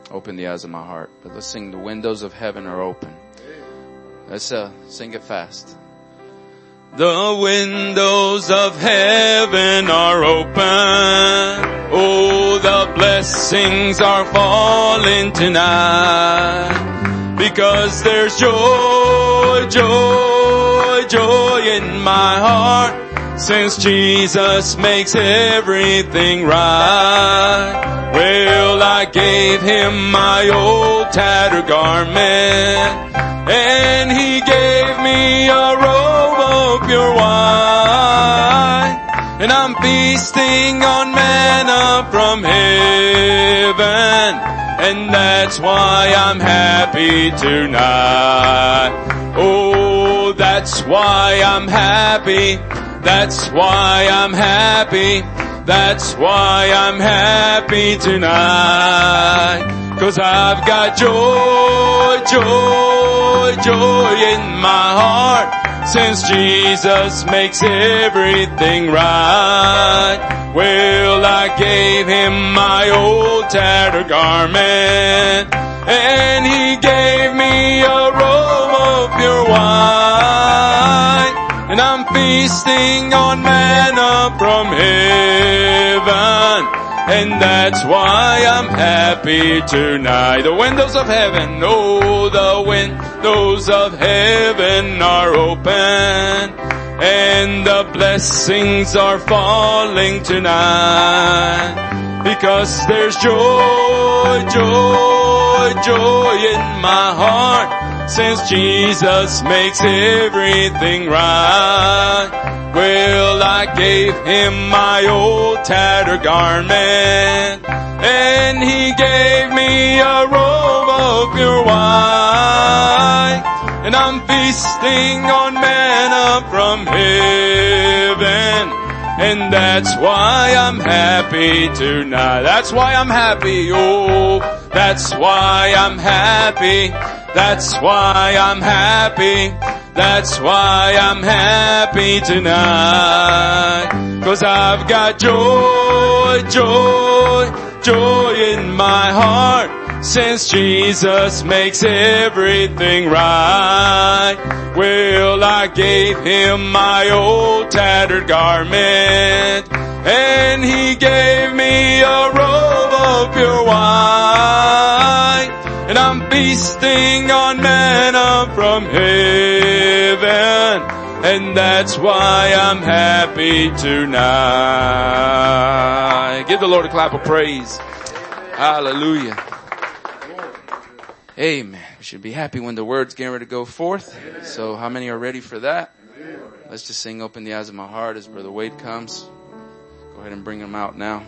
Open the eyes of my heart. But let's sing The Windows of Heaven Are Open. Let's sing it fast. The windows of heaven are open. Oh, the blessings are falling tonight. Because there's joy, joy, joy in my heart. Since Jesus makes everything right. Well, I gave him my old tattered garment. And he gave me a robe of pure white. And I'm feasting on manna from heaven. And that's why I'm happy tonight. Oh, that's why I'm happy. That's why I'm happy. That's why I'm happy tonight. 'Cause I've got joy, joy, joy in my heart. Since Jesus makes everything right. Well, I gave him my old tattered garment. And he gave me a robe of pure white. And I'm feasting on manna from heaven. And that's why I'm happy tonight. The windows of heaven, oh, the windows of heaven are open. And the blessings are falling tonight. Because there's joy, joy, joy in my heart. Since Jesus makes everything right. Well, I gave him my old tattered garment. And he gave me a robe of pure white. And I'm feasting on manna from heaven. And that's why I'm happy tonight. That's why I'm happy, oh, that's why I'm happy. That's why I'm happy. That's why I'm happy tonight. 'Cause I've got joy, joy, joy in my heart. Since Jesus makes everything right. Well, I gave him my old tattered garment. And he gave me a robe of pure white. And I'm feasting on manna from heaven. And that's why I'm happy tonight. Give the Lord a clap of praise. Hallelujah. Amen. We should be happy when the word's getting ready to go forth. So how many are ready for that? Let's just sing Open the Eyes of My Heart as Brother Wade comes. Go ahead and bring him out now.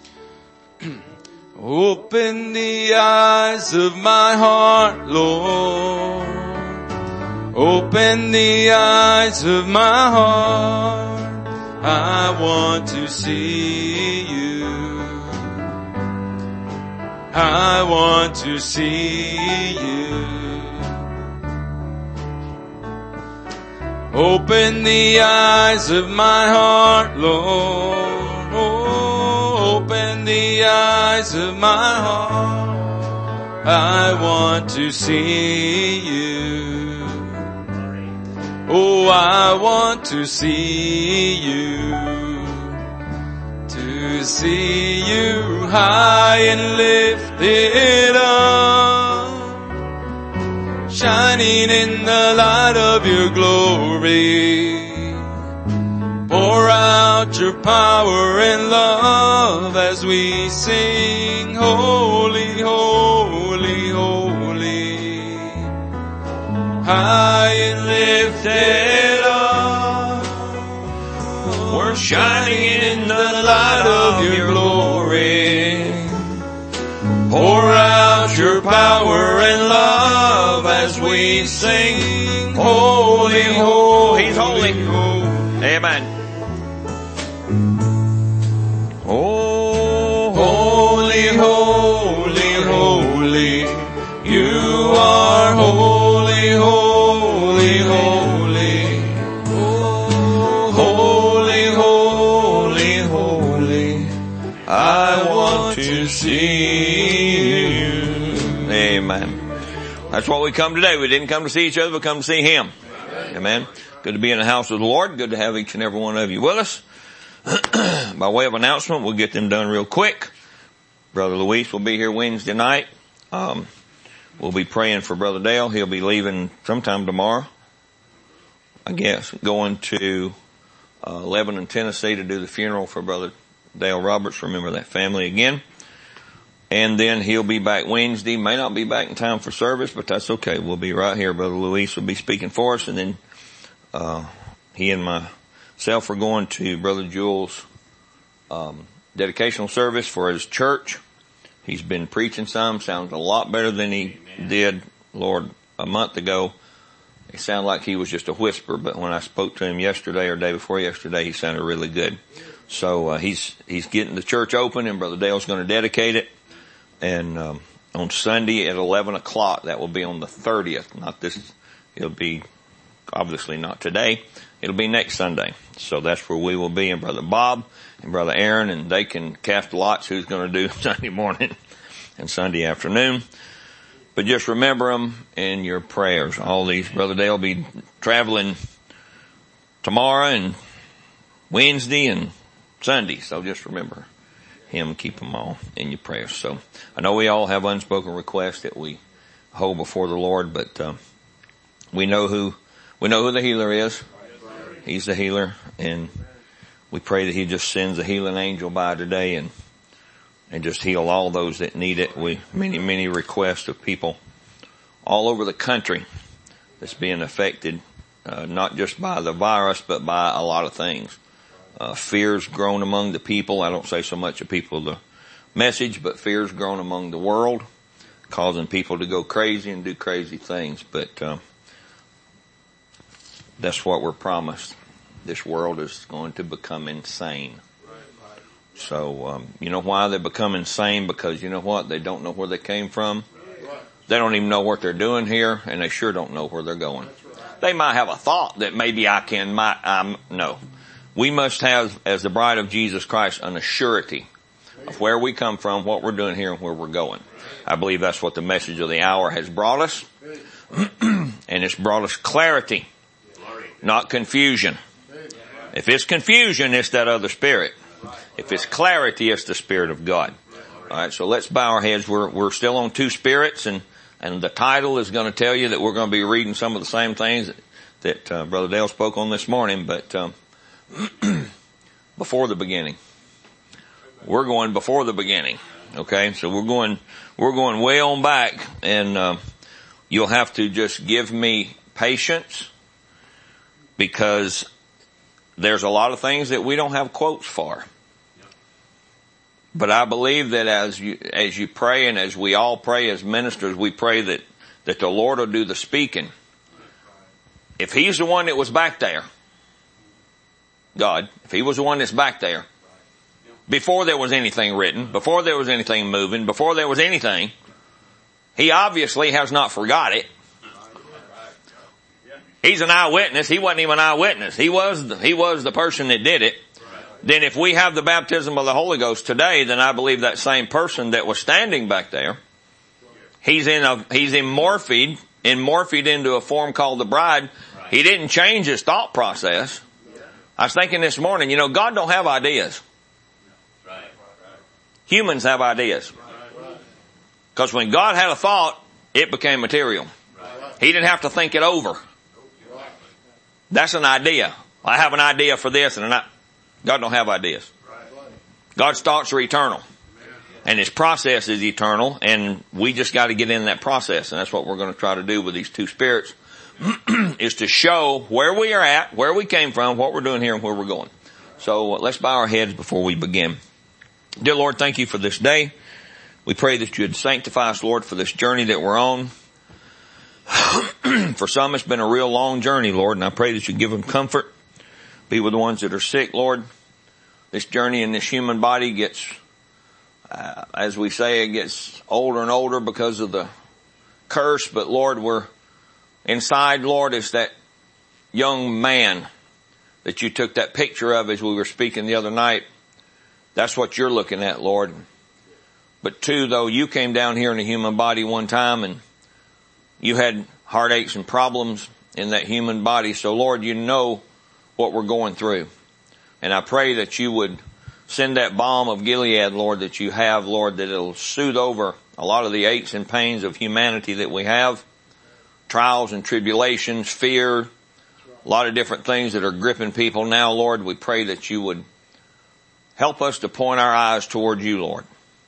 Open the eyes of my heart, Lord. Open the eyes of my heart. I want to see you. I want to see you. Open the eyes of my heart, Lord. Oh, open the eyes of my heart. I want to see you. Oh, I want to see you. To see you high and lifted up, shining in the light of your glory. Pour out your power and love as we sing, holy, holy, holy. High and lifted up, we're shining in the light of your glory. Pour out your power and love as we sing, holy, holy. He's holy. Amen. Oh, holy, holy, holy. You are holy, holy, holy. Oh, holy, holy, holy. I want to see you. Amen. That's what we come today. We didn't come to see each other, we come to see Him. Amen. Good to be in the house of the Lord. Good to have each and every one of you with us. By way of announcement, we'll get them done real quick. Brother Luis will be here Wednesday night. We'll be praying for Brother Dale. He'll be leaving sometime tomorrow, I guess, going to Lebanon, Tennessee to do the funeral for Brother Dale Roberts. Remember that family again. And then he'll be back Wednesday. May not be back in time for service, but that's okay. We'll be right here. Brother Luis will be speaking for us. And then he and myself are going to Brother Jewel's dedicational service for his church. He's been preaching some. Sounds a lot better than he did, Lord, a month ago. It sounded like he was just a whisper, but when I spoke to him yesterday or day before yesterday, he sounded really good. So he's getting the church open, and Brother Dale's going to dedicate it. And on Sunday at 11 o'clock, that will be on the 30th. Not this, it'll be obviously not today. It'll be next Sunday. So that's where we will be, and Brother Bob and Brother Aaron, and they can cast lots who's going to do Sunday morning and Sunday afternoon. But just remember them in your prayers. All these, Brother Dale will be traveling tomorrow and Wednesday and Sunday. So just remember him, keep them all in your prayers. So I know we all have unspoken requests that we hold before the Lord, but we know who the healer is. He's the healer, and we pray that He just sends a healing angel by today and just heal all those that need it. Many requests of people all over the country that's being affected, not just by the virus, but by a lot of things. Fear's grown among the people. I don't say so much of people the message, but fear's grown among the world, causing people to go crazy and do crazy things. But that's what we're promised. This world is going to become insane. So you know why they become insane? Because you know what? They don't know where they came from. They don't even know what they're doing here, and they sure don't know where they're going. They might have a thought that maybe no. We must have, as the bride of Jesus Christ, an assurity of where we come from, what we're doing here, and where we're going. I believe that's what the message of the hour has brought us. And it's brought us clarity, not confusion. If it's confusion, it's that other spirit. If it's clarity, it's the Spirit of God. All right, so let's bow our heads. We're still on two spirits, and the title is going to tell you that we're going to be reading some of the same things that Brother Dale spoke on this morning, but before the beginning. We're going before the beginning. Okay, so we're going way on back, and you'll have to just give me patience, because there's a lot of things that we don't have quotes for. But I believe that as you pray, and as we all pray as ministers, we pray that the Lord will do the speaking. If He's the one that was back there, God, if He was the one that's back there, before there was anything written, before there was anything moving, before there was anything, He obviously has not forgot it. He's an eyewitness. He wasn't even an eyewitness. He was the person that did it. Then if we have the baptism of the Holy Ghost today, then I believe that same person that was standing back there, he's morphed into a form called the bride. He didn't change his thought process. I was thinking this morning, God don't have ideas. Humans have ideas. Because when God had a thought, it became material. He didn't have to think it over. That's an idea. I have an idea for this, and God don't have ideas. God's thoughts are eternal. And His process is eternal, and we just got to get in that process. And that's what we're going to try to do with these two spirits, is to show where we are at, where we came from, what we're doing here, and where we're going. So let's bow our heads before we begin. Dear Lord, thank You for this day. We pray that You'd sanctify us, Lord, for this journey that we're on. For some, it's been a real long journey, Lord, and I pray that You give them comfort. Be with the ones that are sick, Lord. This journey in this human body gets, as we say, it gets older and older because of the curse. But Lord, we're inside, Lord, is that young man that You took that picture of as we were speaking the other night. That's what You're looking at, Lord. But 2, though, you came down here in a human body one time and you had heartaches and problems in that human body. So Lord, you know what we're going through. And I pray that you would send that balm of Gilead, Lord, that you have, Lord, that it'll soothe over a lot of the aches and pains of humanity that we have. Trials and tribulations, fear, a lot of different things that are gripping people now, Lord. We pray that you would help us to point our eyes toward you, Lord.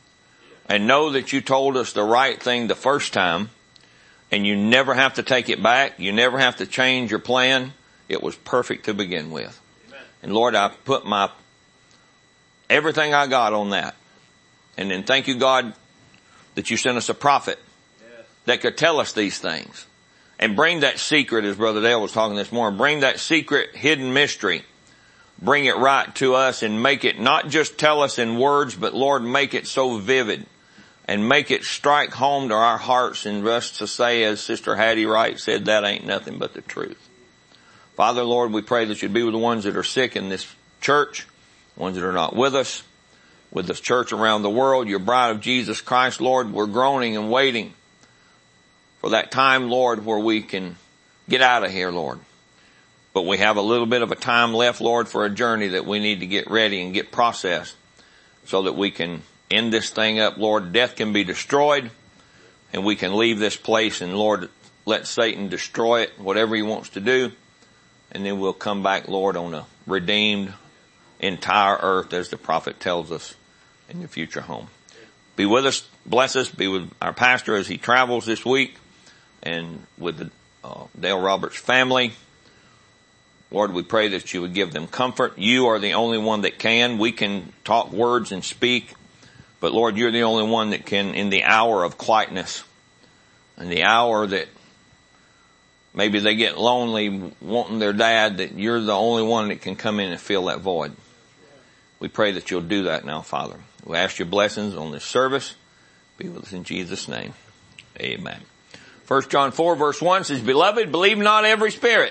And know that you told us the right thing the first time, and you never have to take it back. You never have to change your plan. It was perfect to begin with. Amen. And Lord, I put everything I got on that. And then thank you, God, that you sent us a prophet that could tell us these things. And bring that secret, as Brother Dale was talking this morning, bring that secret hidden mystery. Bring it right to us and make it not just tell us in words, but Lord, make it so vivid. And make it strike home to our hearts and us to say, as Sister Hattie Wright said, that ain't nothing but the truth. Father, Lord, we pray that you'd be with the ones that are sick in this church, ones that are not with this church around the world, your bride of Jesus Christ, Lord. We're groaning and waiting for that time, Lord, where we can get out of here, Lord. But we have a little bit of a time left, Lord, for a journey that we need to get ready and get processed so that we can end this thing up, Lord. Death can be destroyed and we can leave this place and, Lord, let Satan destroy it, whatever he wants to do. And then we'll come back, Lord, on a redeemed entire earth, as the prophet tells us, in your future home. Be with us, bless us, be with our pastor as he travels this week, and with the Dale Roberts family. Lord, we pray that you would give them comfort. You are the only one that can. We can talk words and speak, but Lord, you're the only one that can, in the hour of quietness, in the hour that maybe they get lonely wanting their dad, that you're the only one that can come in and fill that void. We pray that you'll do that now, Father. We ask your blessings on this service. Be with us in Jesus' name. Amen. 1 John 4 verse 1 says, Beloved, believe not every spirit.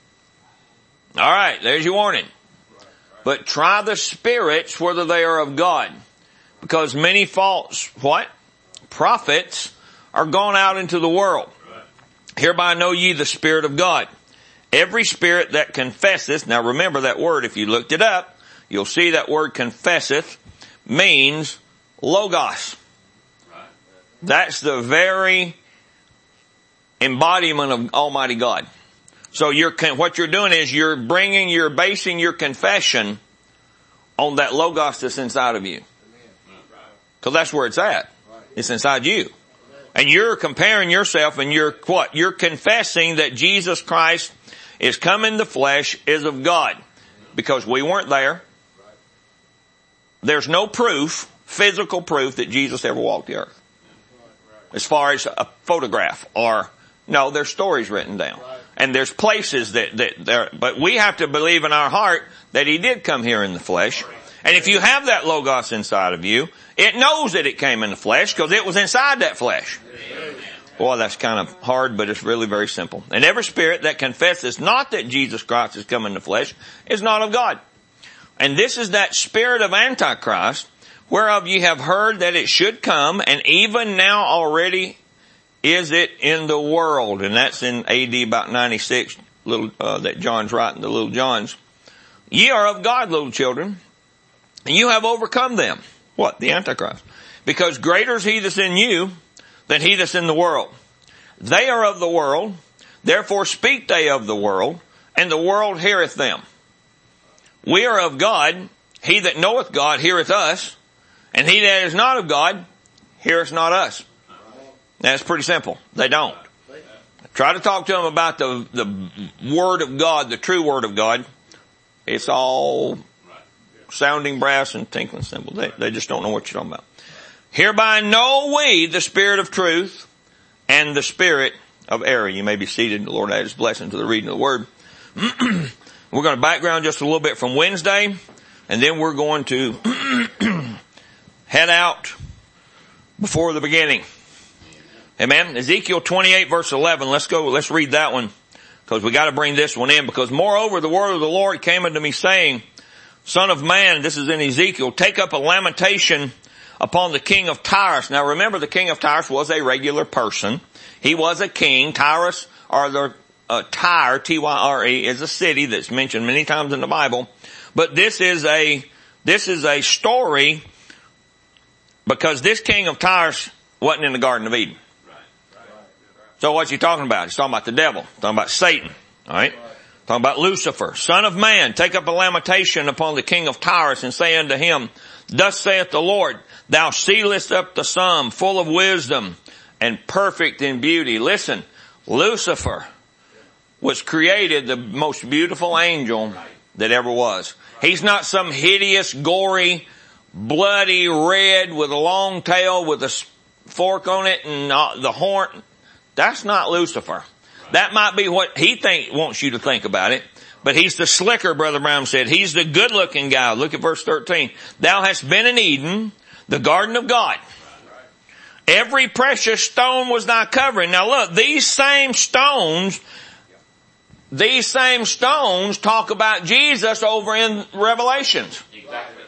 All right, there's your warning. But try the spirits whether they are of God. Because many false, prophets are gone out into the world. Hereby know ye the Spirit of God. Every spirit that confesseth, now remember that word, if you looked it up, you'll see that word confesseth means logos. That's the very embodiment of Almighty God. So what you're doing is you're basing your confession on that logos that's inside of you. Because that's where it's at. It's inside you. And you're comparing yourself and you're confessing that Jesus Christ is come in the flesh, is of God. Because we weren't there. There's no proof, physical proof, that Jesus ever walked the earth. As far as a photograph no, there's stories written down. And there's places but we have to believe in our heart that he did come here in the flesh. And if you have that logos inside of you, it knows that it came in the flesh because it was inside that flesh. Boy, that's kind of hard, but it's really very simple. And every spirit that confesses not that Jesus Christ has come in the flesh is not of God. And this is that spirit of Antichrist, whereof ye have heard that it should come, and even now already is it in the world. And that's in AD about 96, that John's writing, the little Johns. Ye are of God, little children, and you have overcome them. What? The Antichrist. Because greater is he that's in you than he that's in the world. They are of the world, therefore speak they of the world, and the world heareth them. We are of God, he that knoweth God heareth us, and he that is not of God heareth not us. That's pretty simple. They don't. Try to talk to them about the Word of God, the true Word of God. It's all sounding brass and tinkling cymbals. They just don't know what you're talking about. Hereby know we the spirit of truth and the spirit of error. You may be seated. The Lord add his blessing to the reading of the Word. We're going to background just a little bit from Wednesday, and then we're going to head out before the beginning. Amen. Ezekiel 28 verse 11. Let's read that one, because we got to bring this one in. Because moreover, the word of the Lord came unto me saying, Son of man, this is in Ezekiel, take up a lamentation upon the king of Tyrus. Now remember, the king of Tyrus was a regular person. He was a king. Tyrus, or the Tyre, T-Y-R-E, is a city that's mentioned many times in the Bible. But this is a story because this king of Tyrus wasn't in the Garden of Eden. So what's he talking about? He's talking about the devil. He's talking about Satan. Alright? Talking about Lucifer. Son of man, take up a lamentation upon the king of Tyrus and say unto him, thus saith the Lord, thou sealest up the sum, full of wisdom and perfect in beauty. Listen, Lucifer was created the most beautiful angel that ever was. He's not some hideous, gory, bloody red with a long tail with a fork on it and the horn. That's not Lucifer. That might be what he wants you to think about it. But he's the slicker, Brother Brown said. He's the good looking guy. Look at verse 13. Thou hast been in Eden, the garden of God. Every precious stone was thy covering. Now look, these same stones talk about Jesus over in Revelations. Exactly.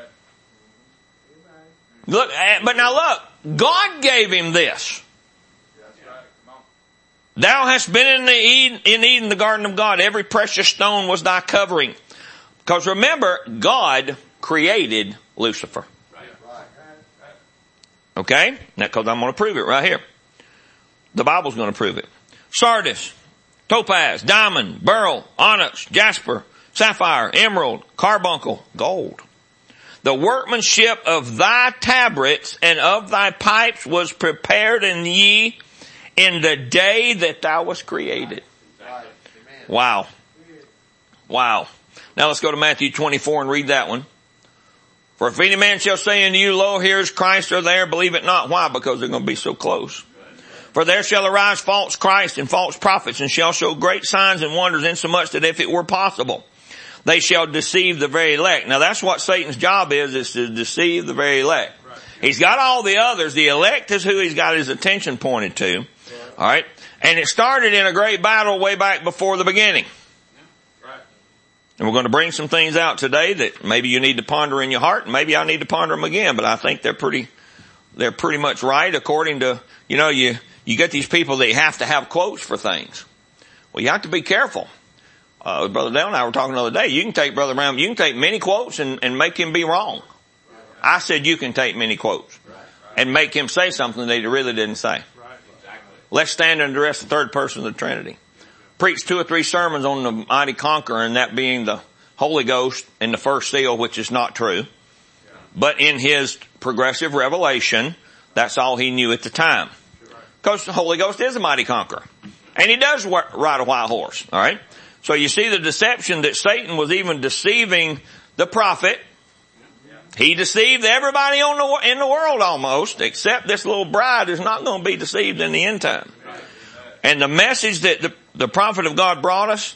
Look, but now look, God gave him this. Thou hast been in Eden, the garden of God. Every precious stone was thy covering. Because remember, God created Lucifer. Okay? Now, because I'm going to prove it right here. The Bible's going to prove it. Sardis, topaz, diamond, beryl, onyx, jasper, sapphire, emerald, carbuncle, gold. The workmanship of thy tabrets and of thy pipes was prepared in ye in the day that thou wast created. Wow. Wow. Now let's go to Matthew 24 and read that one. For if any man shall say unto you, lo, here is Christ, or there, believe it not. Why? Because they're going to be so close. For there shall arise false Christ and false prophets, and shall show great signs and wonders, insomuch that if it were possible, they shall deceive the very elect. Now that's what Satan's job is to deceive the very elect. He's got all the others. The elect is who he's got his attention pointed to. Alright? And it started in a great battle way back before the beginning. And we're going to bring some things out today that maybe you need to ponder in your heart, and maybe I need to ponder them again, but I think they're pretty much right according to, you get these people that have to have quotes for things. Well, you have to be careful. Brother Dale and I were talking the other day. You can take Brother Brown, you can take many quotes and make him be wrong. I said you can take many quotes and make him say something that he really didn't say. Let's stand and address the third person of the Trinity. Preached 2 or 3 sermons on the mighty conqueror, and that being the Holy Ghost and the first seal, which is not true. But in his progressive revelation, that's all he knew at the time. Because the Holy Ghost is a mighty conqueror. And he does ride a white horse. Alright? So you see the deception that Satan was even deceiving the prophet. He deceived everybody in the world almost, except this little bride is not going to be deceived in the end time. And the message that the prophet of God brought us,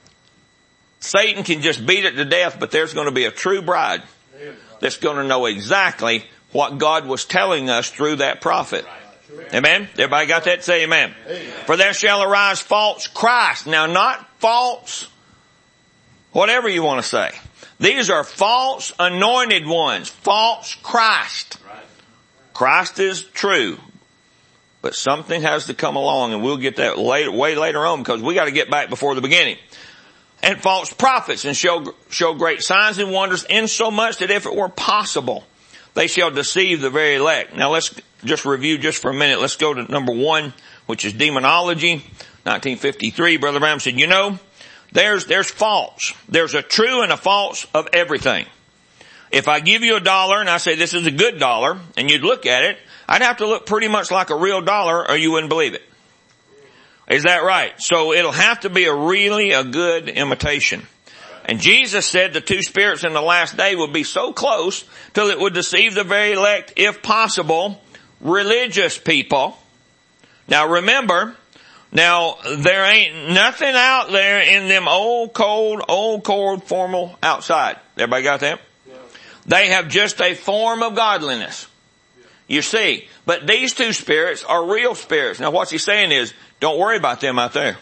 Satan can just beat it to death, but there's going to be a true bride that's going to know exactly what God was telling us through that prophet. Amen? Everybody got that? Say amen. For there shall arise false Christ. Now not false, whatever you want to say. These are false anointed ones. False Christ. Christ is true. But something has to come along, and we'll get that way later on, because we got to get back before the beginning. And false prophets, and show great signs and wonders, insomuch that if it were possible, they shall deceive the very elect. Now let's just review just for a minute. Let's go to number 1, which is demonology. 1953, Brother Brown said, there's false. There's a true and a false of everything. If I give you $1 and I say this is a good dollar, and you'd look at it, I'd have to look pretty much like a real dollar or you wouldn't believe it. Is that right? So it'll have to be a good imitation. And Jesus said the 2 spirits in the last day would be so close till it would deceive the very elect, if possible, religious people. Now remember, there ain't nothing out there in them old cold formal outside. Everybody got that? Yeah. They have just a form of godliness. You see, but these 2 spirits are real spirits. Now what he's saying is, don't worry about them out there.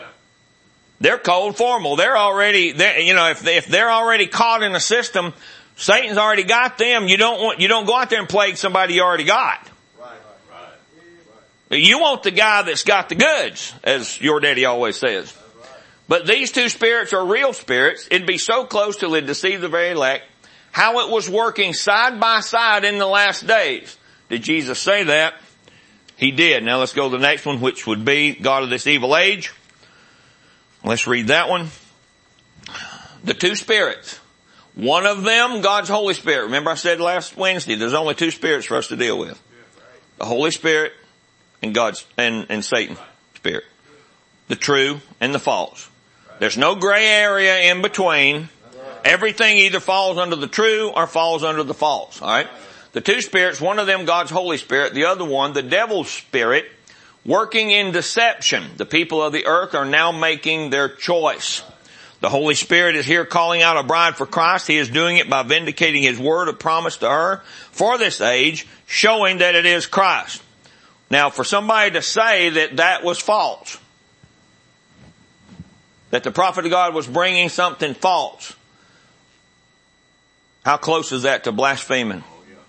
They're cold formal. If they're already caught in a system, Satan's already got them. You don't go out there and plague somebody you already got. You want the guy that's got the goods, as your daddy always says. But these two spirits are real spirits. It'd be so close till it deceive the very elect. How it was working side by side in the last days. Did Jesus say that? He did. Now let's go to the next one, which would be God of this evil age. Let's read that one. The two spirits. One of them, God's Holy Spirit. Remember I said last Wednesday, there's only two spirits for us to deal with. The Holy Spirit and God's, and Satan's spirit. The true and the false. There's no gray area in between. Everything either falls under the true or falls under the false. Alright? The two spirits, one of them God's Holy Spirit, the other one, the devil's spirit, working in deception. The people of the earth are now making their choice. The Holy Spirit is here calling out a bride for Christ. He is doing it by vindicating His word of promise to her for this age, showing that it is Christ. Now, for somebody to say that that was false, that the prophet of God was bringing something false, how close is that to blaspheming?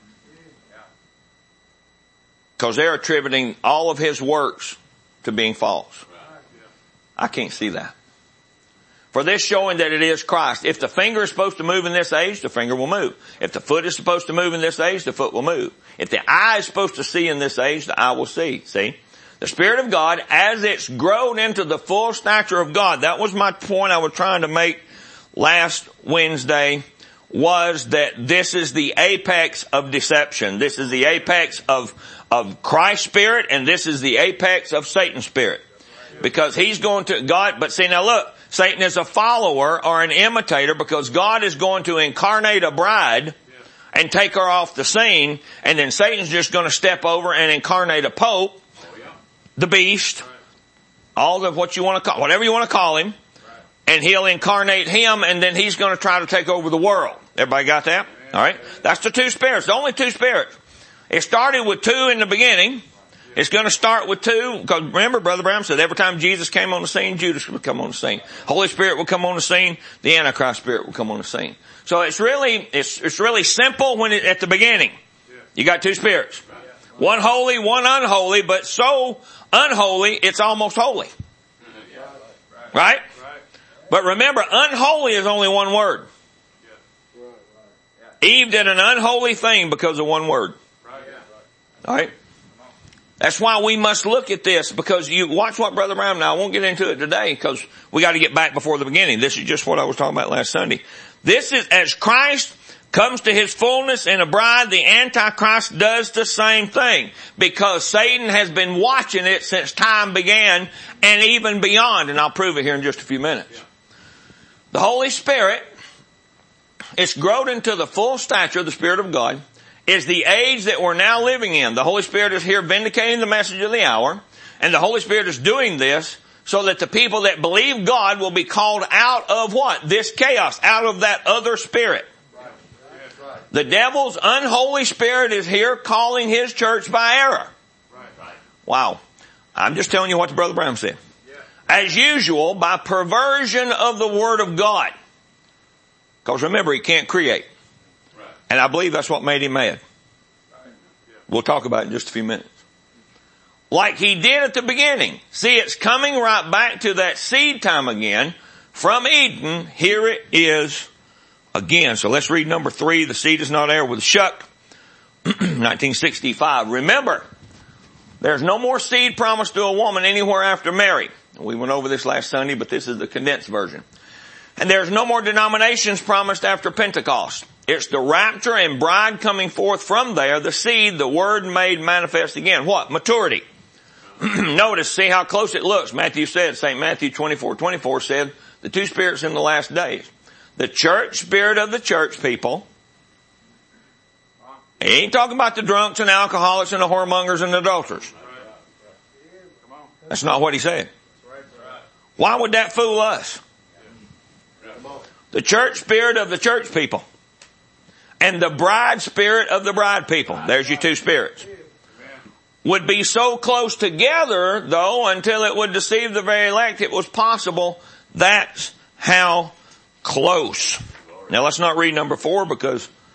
Because they're attributing all of His works to being false. I can't see that. For this showing that it is Christ. If the finger is supposed to move in this age, the finger will move. If the foot is supposed to move in this age, the foot will move. If the eye is supposed to see in this age, the eye will see. See? The Spirit of God, as it's grown into the full stature of God, that was my point I was trying to make last Wednesday, was that this is the apex of deception. This is the apex of Christ's spirit, and this is the apex of Satan's spirit. Because he's going to, God, but see now look, Satan is a follower or an imitator because God is going to incarnate a bride and take her off the scene, and then Satan's just going to step over and incarnate a pope, the beast, all of what you want to call, whatever you want to call him, and he'll incarnate him, and then he's going to try to take over the world. Everybody got that? All right. That's the two spirits. The only two spirits. It started with two in the beginning. It's going to start with two, because remember, Brother Brown said every time Jesus came on the scene, Judas would come on the scene. Holy Spirit will come on the scene. The Antichrist spirit will come on the scene. So it's really simple when at the beginning. You got two spirits. One holy, one unholy, but so unholy, it's almost holy. Right? But remember, unholy is only one word. Eve did an unholy thing because of one word. Alright? That's why we must look at this, because you watch what Brother Brown, now I won't get into it today because we got to get back before the beginning. This is just what I was talking about last Sunday. This is, as Christ comes to His fullness in a bride, the Antichrist does the same thing, because Satan has been watching it since time began and even beyond, and I'll prove it here in just a few minutes. The Holy Spirit, it's grown into the full stature of the Spirit of God, is the age that we're now living in. The Holy Spirit is here vindicating the message of the hour, and the Holy Spirit is doing this so that the people that believe God will be called out of what? This chaos, out of that other spirit. The devil's unholy spirit is here calling his church by error. Wow. I'm just telling you what the Brother Brown said. As usual, by perversion of the Word of God. Because remember, he can't create. And I believe that's what made him mad. We'll talk about it in just a few minutes. Like he did at the beginning. See, it's coming right back to that seed time again. From Eden, here it is again. So let's read number 3. The seed is not heir with Shuck. 1965. Remember, there's no more seed promised to a woman anywhere after Mary. We went over this last Sunday, but this is the condensed version. And there's no more denominations promised after Pentecost. It's the rapture and bride coming forth from there, the seed, the word made manifest again. What? Maturity. Notice, see how close it looks. Matthew said, St. Matthew 24:24 said, the two spirits in the last days. The church spirit of the church people. He ain't talking about the drunks and alcoholics and the whoremongers and the adulterers. That's not what he said. Why would that fool us? The church spirit of the church people. And the bride spirit of the bride people. There's your two spirits. Would be so close together, though, until it would deceive the very elect, it was possible. That's how close. Now let's not read number 4 because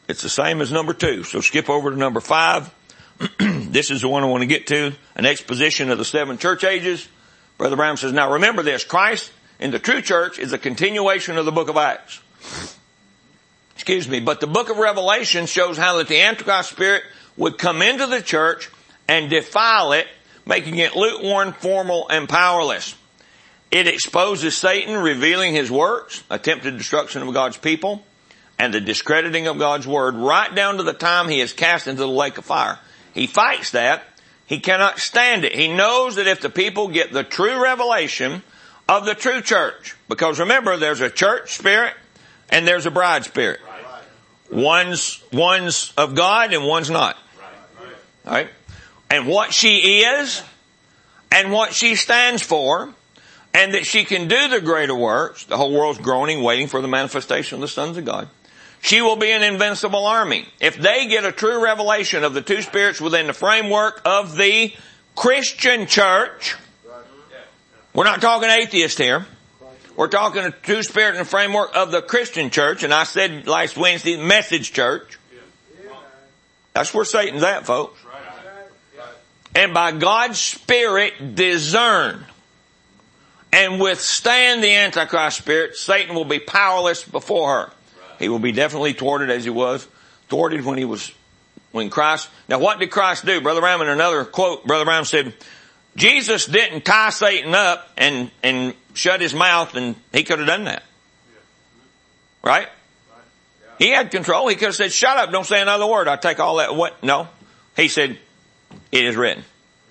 It's the same as number 2. So skip over to number 5. This is the one I want to get to. An exposition of the 7 church ages. Brother Branham says, now remember this, Christ in the true church is a continuation of the book of Acts. But the book of Revelation shows how that the Antichrist spirit would come into the church and defile it, making it lukewarm, formal, and powerless. It exposes Satan, revealing his works, attempted destruction of God's people, and the discrediting of God's word, right down to the time he is cast into the lake of fire. He fights that. He cannot stand it. He knows that if the people get the true revelation of the true church, because remember, there's a church spirit and there's a bride spirit. One's of God and one's not. Right? And what she is and what she stands for, and that she can do the greater works. The whole world's groaning, waiting for the manifestation of the sons of God. She will be an invincible army. If they get a true revelation of the two spirits within the framework of the Christian church, we're not talking atheist here. We're talking a true spirit in the framework of the Christian church. And I said last Wednesday, message church. That's where Satan's at, folks. And by God's Spirit discern and withstand the Antichrist spirit, Satan will be powerless before her. He will be definitely thwarted as he was thwarted when Christ. Now what did Christ do? Brother Branham, in another quote, Brother Branham said, Jesus didn't tie Satan up and shut his mouth, and he could have done that. Right? He had control. He could have said, shut up, don't say another word. I take all that. What? No. He said, it is written.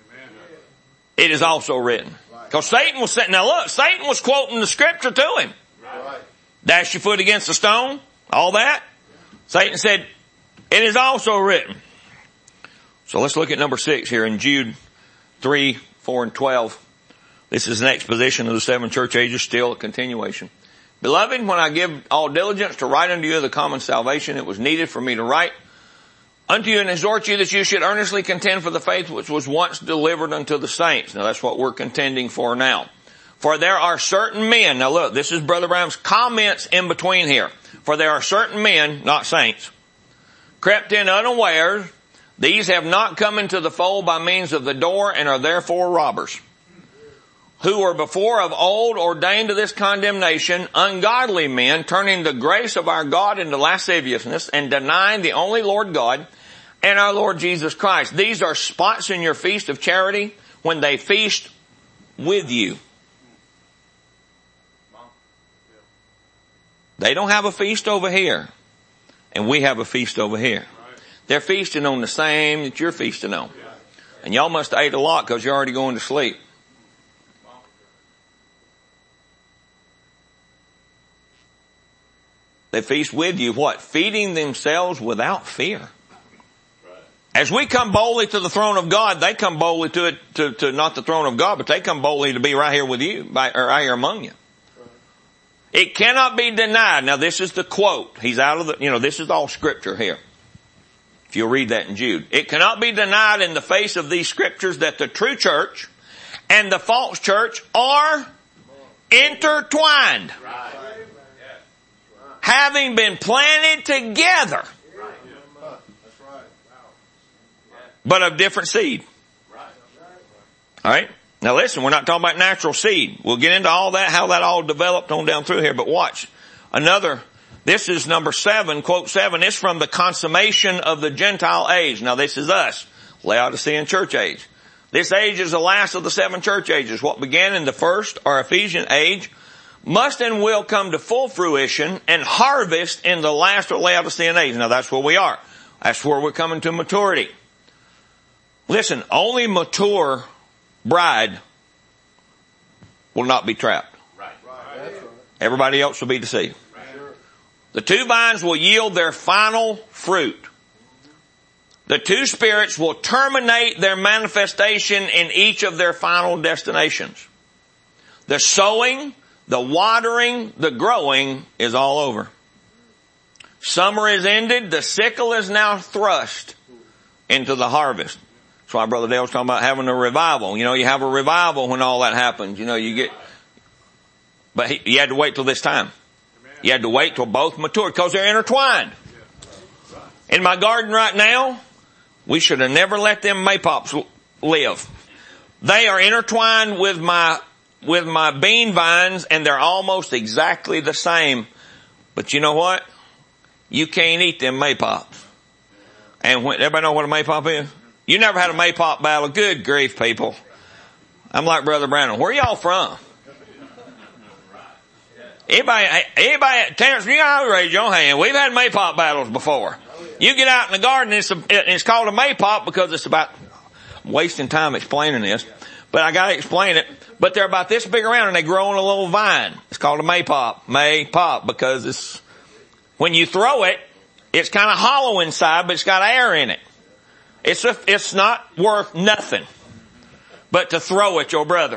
It is also written. Because Satan was saying, now look, Satan was quoting the scripture to him. Dash your foot against the stone, all that. Satan said, it is also written. So let's look at number 6 here in Jude 3, 4, and 12. This is an exposition of the 7 church ages, still a continuation. Beloved, when I give all diligence to write unto you the common salvation, it was needed for me to write unto you and exhort you that you should earnestly contend for the faith which was once delivered unto the saints. Now that's what we're contending for now. For there are certain men, now look, this is Brother Branham's comments in between here. For there are certain men, not saints, crept in unawares. These have not come into the fold by means of the door and are therefore robbers, who were before of old ordained to this condemnation, ungodly men, turning the grace of our God into lasciviousness and denying the only Lord God and our Lord Jesus Christ. These are spots in your feast of charity when they feast with you. They don't have a feast over here, and we have a feast over here. They're feasting on the same that you're feasting on. And y'all must have ate a lot because you're already going to sleep. They feast with you, what? Feeding themselves without fear. As we come boldly to the throne of God, they come boldly to it, to not the throne of God, but they come boldly to be right here with you, right here among you. It cannot be denied. Now this is the quote. He's out of this is all scripture here. If you'll read that in Jude. It cannot be denied in the face of these scriptures that the true church and the false church are intertwined. Having been planted together. But of different seed. Alright? Now listen, we're not talking about natural seed. We'll get into all that, how that all developed on down through here, but watch. This is number 7, quote 7. It's from the consummation of the Gentile age. Now this is us, Laodicean church age. This age is the last of the 7 church ages. What began in the first or Ephesian age must and will come to full fruition and harvest in the last or Laodicean age. Now that's where we are. That's where we're coming to maturity. Listen, only mature bride will not be trapped. Everybody else will be deceived. The 2 vines will yield their final fruit. The 2 spirits will terminate their manifestation in each of their final destinations. The sowing, the watering, the growing is all over. Summer is ended. The sickle is now thrust into the harvest. That's why Brother Dale's talking about having a revival. You have a revival when all that happens. But you had to wait till this time. You had to wait till both matured because they're intertwined. In my garden right now, we should have never let them maypops live. They are intertwined with my bean vines, and they're almost exactly the same. But you know what? You can't eat them maypops. And everybody know what a maypop is? You never had a maypop battle. Good grief, people. I'm like Brother Brandon. Where y'all from? Anybody, Terrence, you gotta raise your hand. We've had maypop battles before. You get out in the garden, it's called a maypop because it's about wasting time explaining this. But I gotta explain it. But they're about this big around and they grow on a little vine. It's called a maypop. Maypop because when you throw it, it's kind of hollow inside, but it's got air in it. It's not worth nothing but to throw at your brother.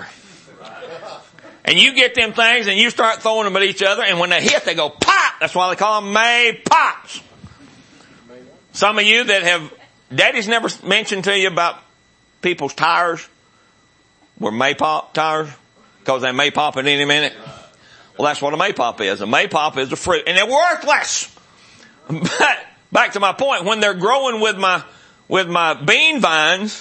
And you get them things and you start throwing them at each other, and when they hit, they go pop. That's why they call them maypops. Some of you that have, Daddy's never mentioned to you about people's tires were maypop tires because they may pop at any minute. Well, that's what a maypop is. A maypop is a fruit, and they're worthless. But back to my point, when they're growing with my bean vines,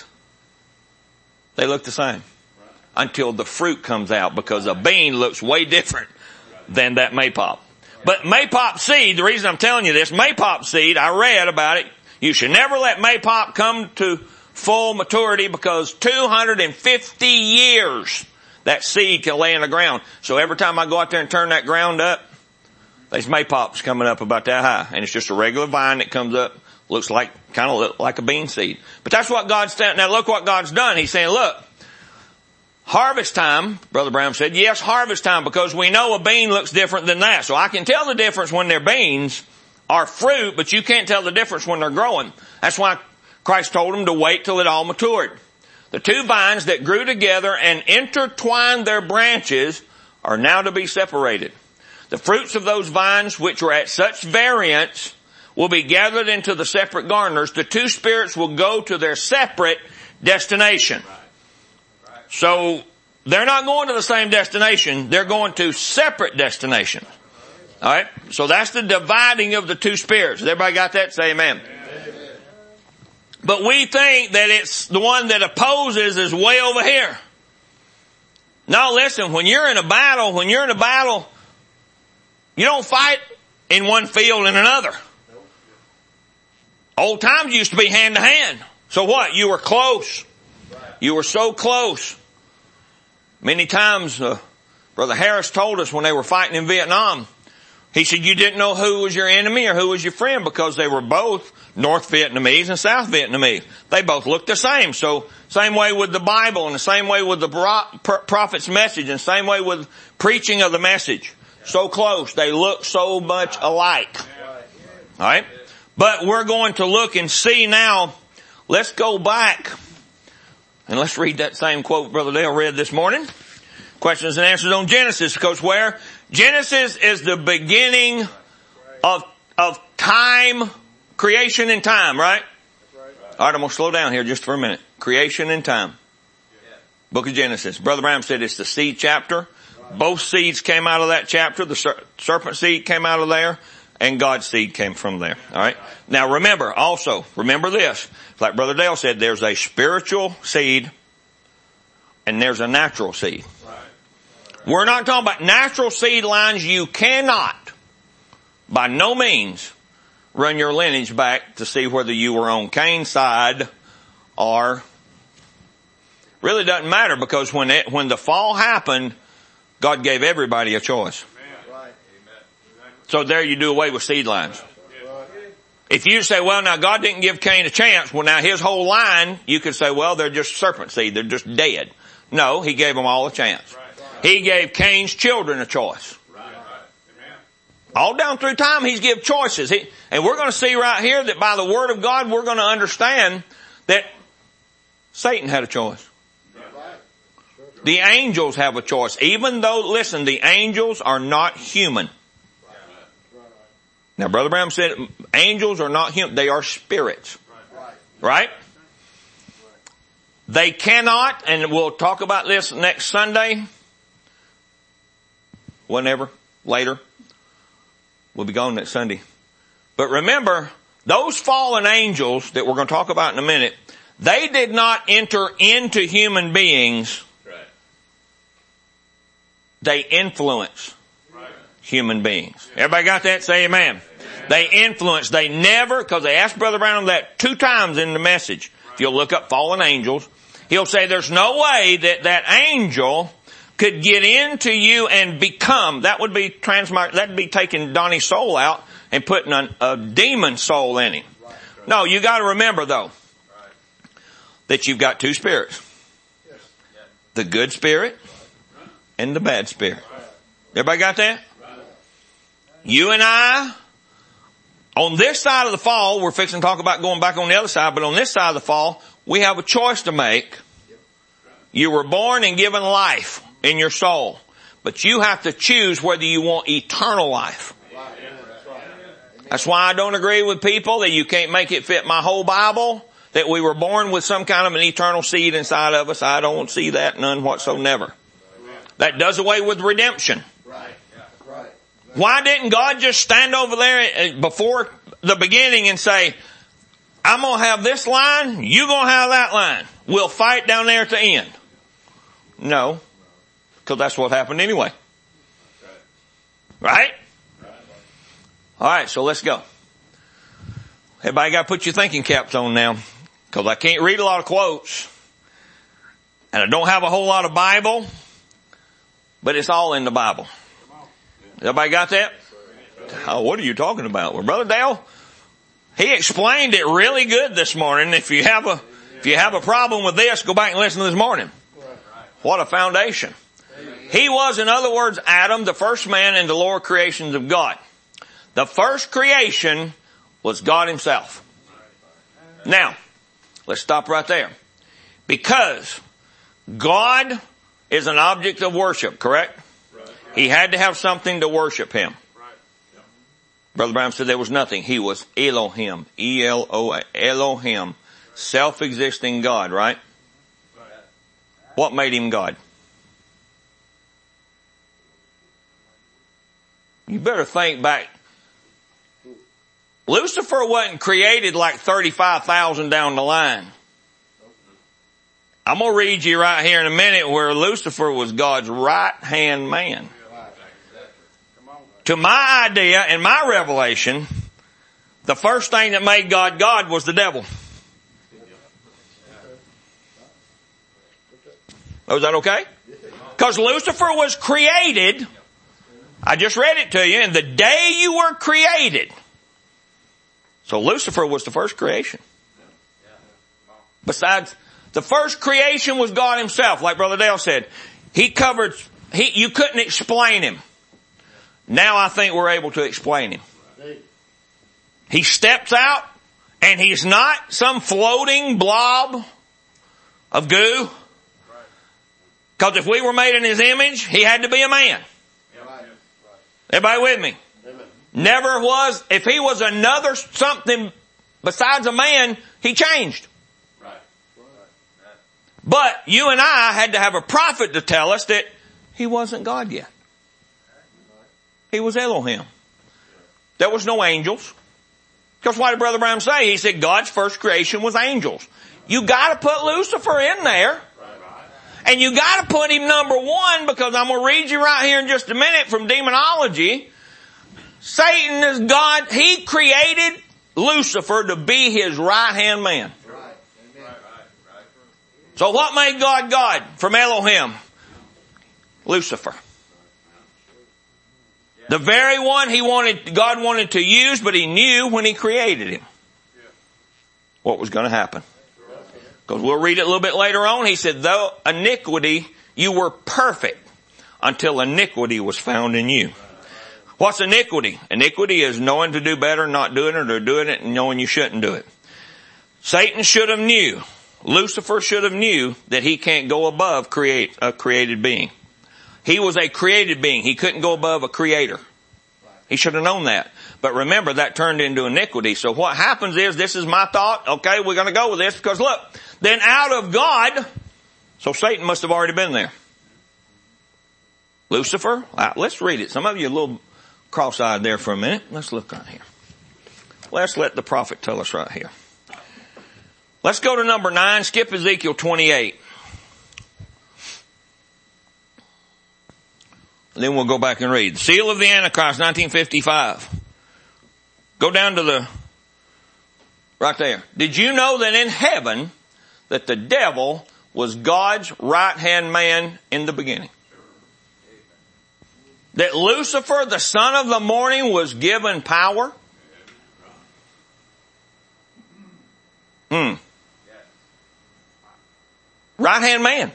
they look the same until the fruit comes out, because a bean looks way different than that maypop. But maypop seed, the reason I'm telling you this, maypop seed, I read about it. You should never let maypop come to full maturity because 250 years that seed can lay in the ground. So every time I go out there and turn that ground up, there's maypops coming up about that high. And it's just a regular vine that comes up, kind of look like a bean seed. But that's what God's done. Now look what God's done. He's saying, look, harvest time, Brother Brown said, yes, harvest time, because we know a bean looks different than that. So I can tell the difference when they're beans or fruit, but you can't tell the difference when they're growing. That's why Christ told them to wait till it all matured. The two vines that grew together and intertwined their branches are now to be separated. The fruits of those vines which were at such variance will be gathered into the separate garners. The two spirits will go to their separate destination. So they're not going to the same destination. They're going to separate destinations. All right. So that's the dividing of the two spirits. Everybody got that? Say amen. Amen. But we think that it's the one that opposes is way over here. No, listen, when you're in a battle, you don't fight in one field and another. Old times used to be hand to hand. So what? You were close. You were so close. Many times, Brother Harris told us when they were fighting in Vietnam, he said you didn't know who was your enemy or who was your friend because they were both North Vietnamese and South Vietnamese. They both looked the same. So same way with the Bible, and the same way with the prophet's message, and same way with preaching of the message. So close. They look so much alike. All right? But we're going to look and see now. Let's go back and let's read that same quote Brother Dale read this morning. Questions and answers on Genesis. Because where? Genesis is the beginning of time, creation and time, right? All right, I'm going to slow down here just for a minute. Creation and time. Book of Genesis. Brother Branham said it's the seed chapter. Both seeds came out of that chapter. The serpent seed came out of there, and God's seed came from there. All right. Now remember this. Like Brother Dale said, there's a spiritual seed and there's a natural seed. We're not talking about natural seed lines. You cannot, by no means, run your lineage back to see whether you were on Cain's side or. Really doesn't matter, because when the fall happened, God gave everybody a choice. So there you do away with seed lines. If you say, well, now God didn't give Cain a chance, well, now his whole line, you could say, well, they're just serpent seed. They're just dead. No, he gave them all a chance. He gave Cain's children a choice. All down through time, he's given choices. And we're going to see right here that by the word of God, we're going to understand that Satan had a choice. The angels have a choice. Even though, listen, the angels are not human. Now, Brother Branham said angels are not human. They are spirits. Right? They cannot, and we'll talk about this next Sunday, whenever, later. We'll be gone next Sunday. But remember, Those fallen angels that we're going to talk about in a minute, they did not enter into human beings. They influence human beings. Everybody got that? Say amen. They influence. They never, because they asked Brother Brown that 2 times in the message. If you'll look up fallen angels, he'll say there's no way that that angel could get into you and become, that would be taking Donnie's soul out and putting a demon soul in him. No, you got to remember though, that you've got 2 spirits. The good spirit and the bad spirit. Everybody got that? You and I, on this side of the fall, we're fixing to talk about going back on the other side, but on this side of the fall, we have a choice to make. You were born and given life in your soul, but you have to choose whether you want eternal life. That's why I don't agree with people that you can't make it fit my whole Bible, that we were born with some kind of an eternal seed inside of us. I don't see that none whatsoever. That does away with redemption. Why didn't God just stand over there before the beginning and say, I'm going to have this line, you're going to have that line. We'll fight down there at the end. No, because that's what happened anyway. Right? All right, so let's go. Everybody got to put your thinking caps on now, because I can't read a lot of quotes, and I don't have a whole lot of Bible, but it's all in the Bible. Everybody got that? Oh, what are you talking about? Well, Brother Dale, he explained it really good this morning. If you have a problem with this, go back and listen to this morning. What a foundation. He was, in other words, Adam, the first man in the lower creations of God. The first creation was God himself. Now, let's stop right there. Because God is an object of worship, correct? He had to have something to worship him. Brother Brown said there was nothing. He was Elohim. E-L-O, Elohim. Self-existing God, right? What made him God? You better think back. Lucifer wasn't created like 35,000 down the line. I'm going to read you right here in a minute where Lucifer was God's right-hand man. To my idea and my revelation, the first thing that made God God was the devil. Was that okay? Because Lucifer was created, I just read it to you, and the day you were created. So Lucifer was the first creation. Besides, the first creation was God himself, like Brother Dale said. You couldn't explain him. Now I think we're able to explain him. He steps out and he's not some floating blob of goo. Because if we were made in his image, he had to be a man. Everybody with me? Never was, if he was another something besides a man, he changed. But you and I had to have a prophet to tell us that he wasn't God yet. He was Elohim. There was no angels. Because what did Brother Brown say? He said God's first creation was angels. You gotta put Lucifer in there. And you gotta put him number 1, because I'm gonna read you right here in just a minute from demonology. Satan is God. He created Lucifer to be his right-hand man. So what made God God from Elohim? Lucifer. The very one God wanted to use, but he knew when he created him what was going to happen. Because we'll read it a little bit later on. He said, though iniquity, you were perfect until iniquity was found in you. What's iniquity? Iniquity is knowing to do better, not doing it, or doing it and knowing you shouldn't do it. Satan should have knew. Lucifer should have knew that he can't go above a created being. He was a created being. He couldn't go above a creator. He should have known that. But remember, that turned into iniquity. So what happens is, this is my thought. Okay, we're going to go with this because look, then out of God, so Satan must have already been there. Lucifer, let's read it. Some of you are a little cross-eyed there for a minute. Let's look right here. Let's let the prophet tell us right here. Let's go to number 9. Skip Ezekiel 28. Then we'll go back and read. Seal of the Antichrist, 1955. Go down to right there. Did you know that in heaven, that the devil was God's right-hand man in the beginning? That Lucifer, the son of the morning, was given power? Right-hand man.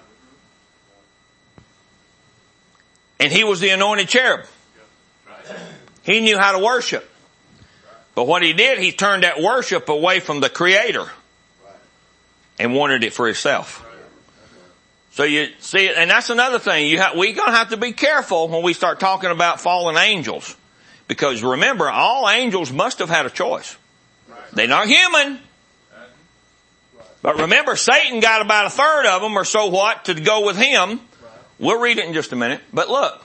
And he was the anointed cherub. He knew how to worship. But what he did, he turned that worship away from the Creator and wanted it for himself. So you see, and that's another thing. We're going to have to be careful when we start talking about fallen angels. Because remember, all angels must have had a choice. They're not human. But remember, Satan got about a third of them or so what to go with him. We'll read it in just a minute. But look.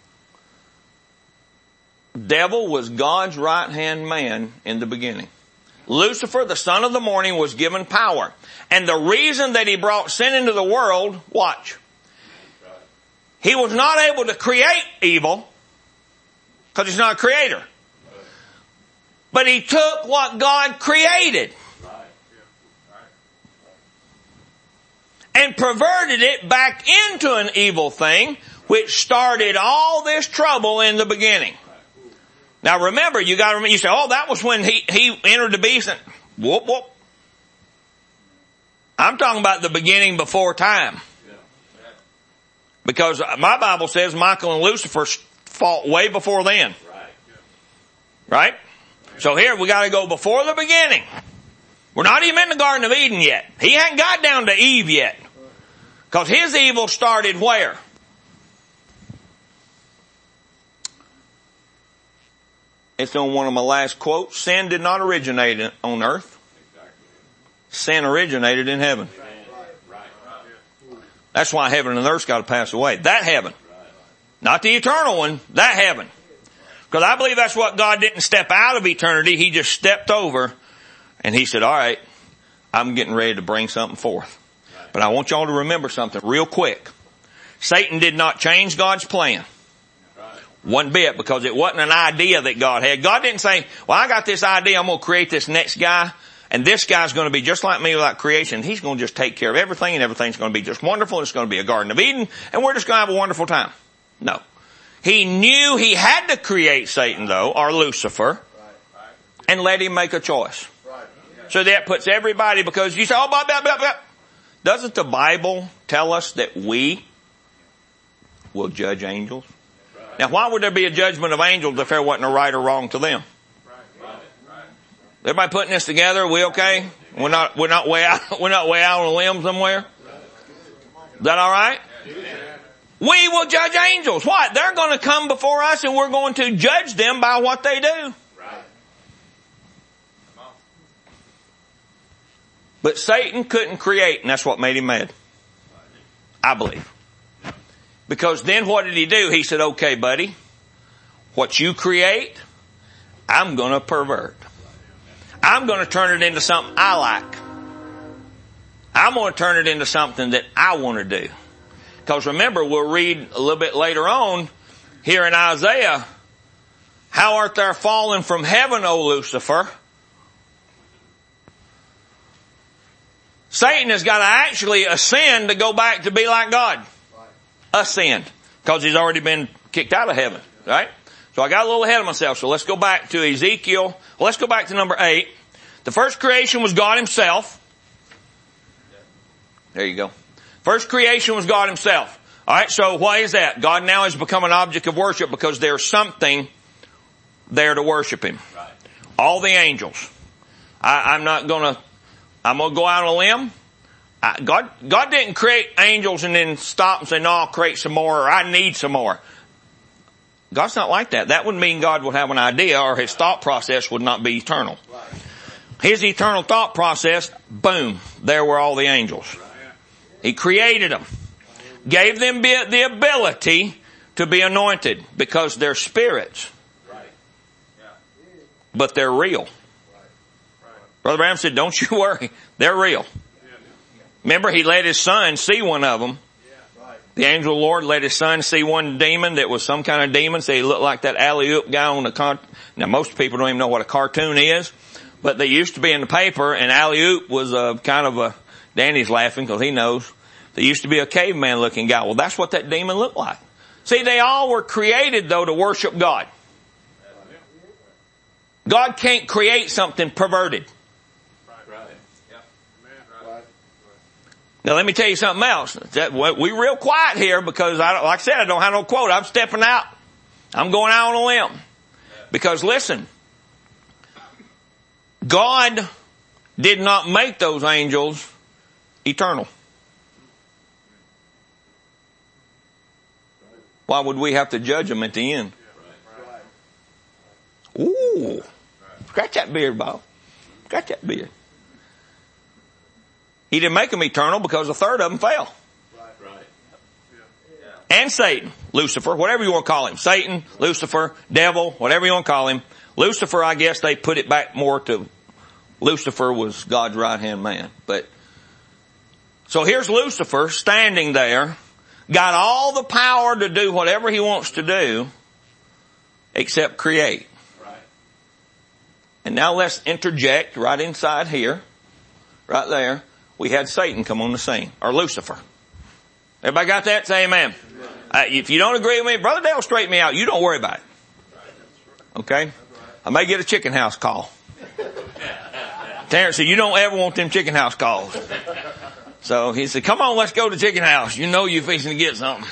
Devil was God's right-hand man in the beginning. Lucifer, the son of the morning, was given power. And the reason that he brought sin into the world, watch. He was not able to create evil because he's not a creator. But he took what God created and perverted it back into an evil thing, which started all this trouble in the beginning. Now remember, you say, oh, that was when he entered the beast and whoop, whoop. I'm talking about the beginning before time. Because my Bible says Michael and Lucifer fought way before then. Right? So here we gotta go before the beginning. We're not even in the Garden of Eden yet. He hadn't got down to Eve yet. Because his evil started where? It's on one of my last quotes. Sin did not originate on earth. Sin originated in heaven. That's why heaven and earth's got to pass away. That heaven. Not the eternal one. That heaven. Because I believe that's what God didn't step out of eternity. He just stepped over and he said, all right, I'm getting ready to bring something forth. But I want y'all to remember something real quick. Satan did not change God's plan. One bit, because it wasn't an idea that God had. God didn't say, well, I got this idea, I'm going to create this next guy, and this guy's going to be just like me without creation. He's going to just take care of everything, and everything's going to be just wonderful, and it's going to be a Garden of Eden, and we're just going to have a wonderful time. No. He knew he had to create Satan, though, or Lucifer, and let him make a choice. So that puts everybody, because you say, oh, blah, blah, blah, blah. Doesn't the Bible tell us that we will judge angels? Now, why would there be a judgment of angels if there wasn't a right or wrong to them? Everybody putting this together? Are we okay? We're not way out on a limb somewhere? Is that all right? We will judge angels. What? They're going to come before us and we're going to judge them by what they do. But Satan couldn't create, and that's what made him mad. I believe. Because then what did he do? He said, okay, buddy, what you create, I'm going to pervert. I'm going to turn it into something I like. I'm going to turn it into something that I want to do. Because remember, we'll read a little bit later on here in Isaiah, how art thou fallen from heaven, O Lucifer? Satan has got to actually ascend to go back to be like God. Ascend. Because he's already been kicked out of heaven. Right? So I got a little ahead of myself. So let's go back to Ezekiel. Well, let's go back to number 8. The first creation was God himself. There you go. First creation was God himself. Alright, so why is that? God now has become an object of worship because there's something there to worship him. All the angels. I'm going to go out on a limb. God didn't create angels and then stop and say, no, I'll create some more, or I need some more. God's not like that. That would mean God would have an idea, or his thought process would not be eternal. His eternal thought process, boom, there were all the angels. He created them. Gave them the ability to be anointed because they're spirits. but they're real. Brother Branham said, don't you worry. They're real. Remember, he let his son see one of them. The angel of the Lord let his son see one demon that was some kind of demon. So he looked like that alley-oop guy on the Now, most people don't even know what a cartoon is, but they used to be in the paper, and alley-oop was a kind of a, Danny's laughing because he knows. There used to be a caveman looking guy. Well, that's what that demon looked like. See, they all were created though to worship God. God can't create something perverted. Now let me tell you something else. We're real quiet here because like I said, I don't have no quote. I'm stepping out. I'm going out on a limb. Because listen, God did not make those angels eternal. Why would we have to judge them at the end? Ooh. Scratch that beard, Bob. Scratch that beard. He didn't make them eternal because a third of them fell. And Satan, Lucifer, whatever you want to call him. Satan, Lucifer, devil, whatever you want to call him. Lucifer, I guess they put it back more to Lucifer was God's right-hand man. But so here's Lucifer standing there, got all the power to do whatever he wants to do except create. And now let's interject right inside here, right there. We had Satan come on the scene, or Lucifer. Everybody got that? Say amen. If you don't agree with me, Brother Dale will straighten me out. You don't worry about it. Okay? I may get a chicken house call. Terrence said, you don't ever want them chicken house calls. So he said, come on, let's go to chicken house. You know you're fixing to get something.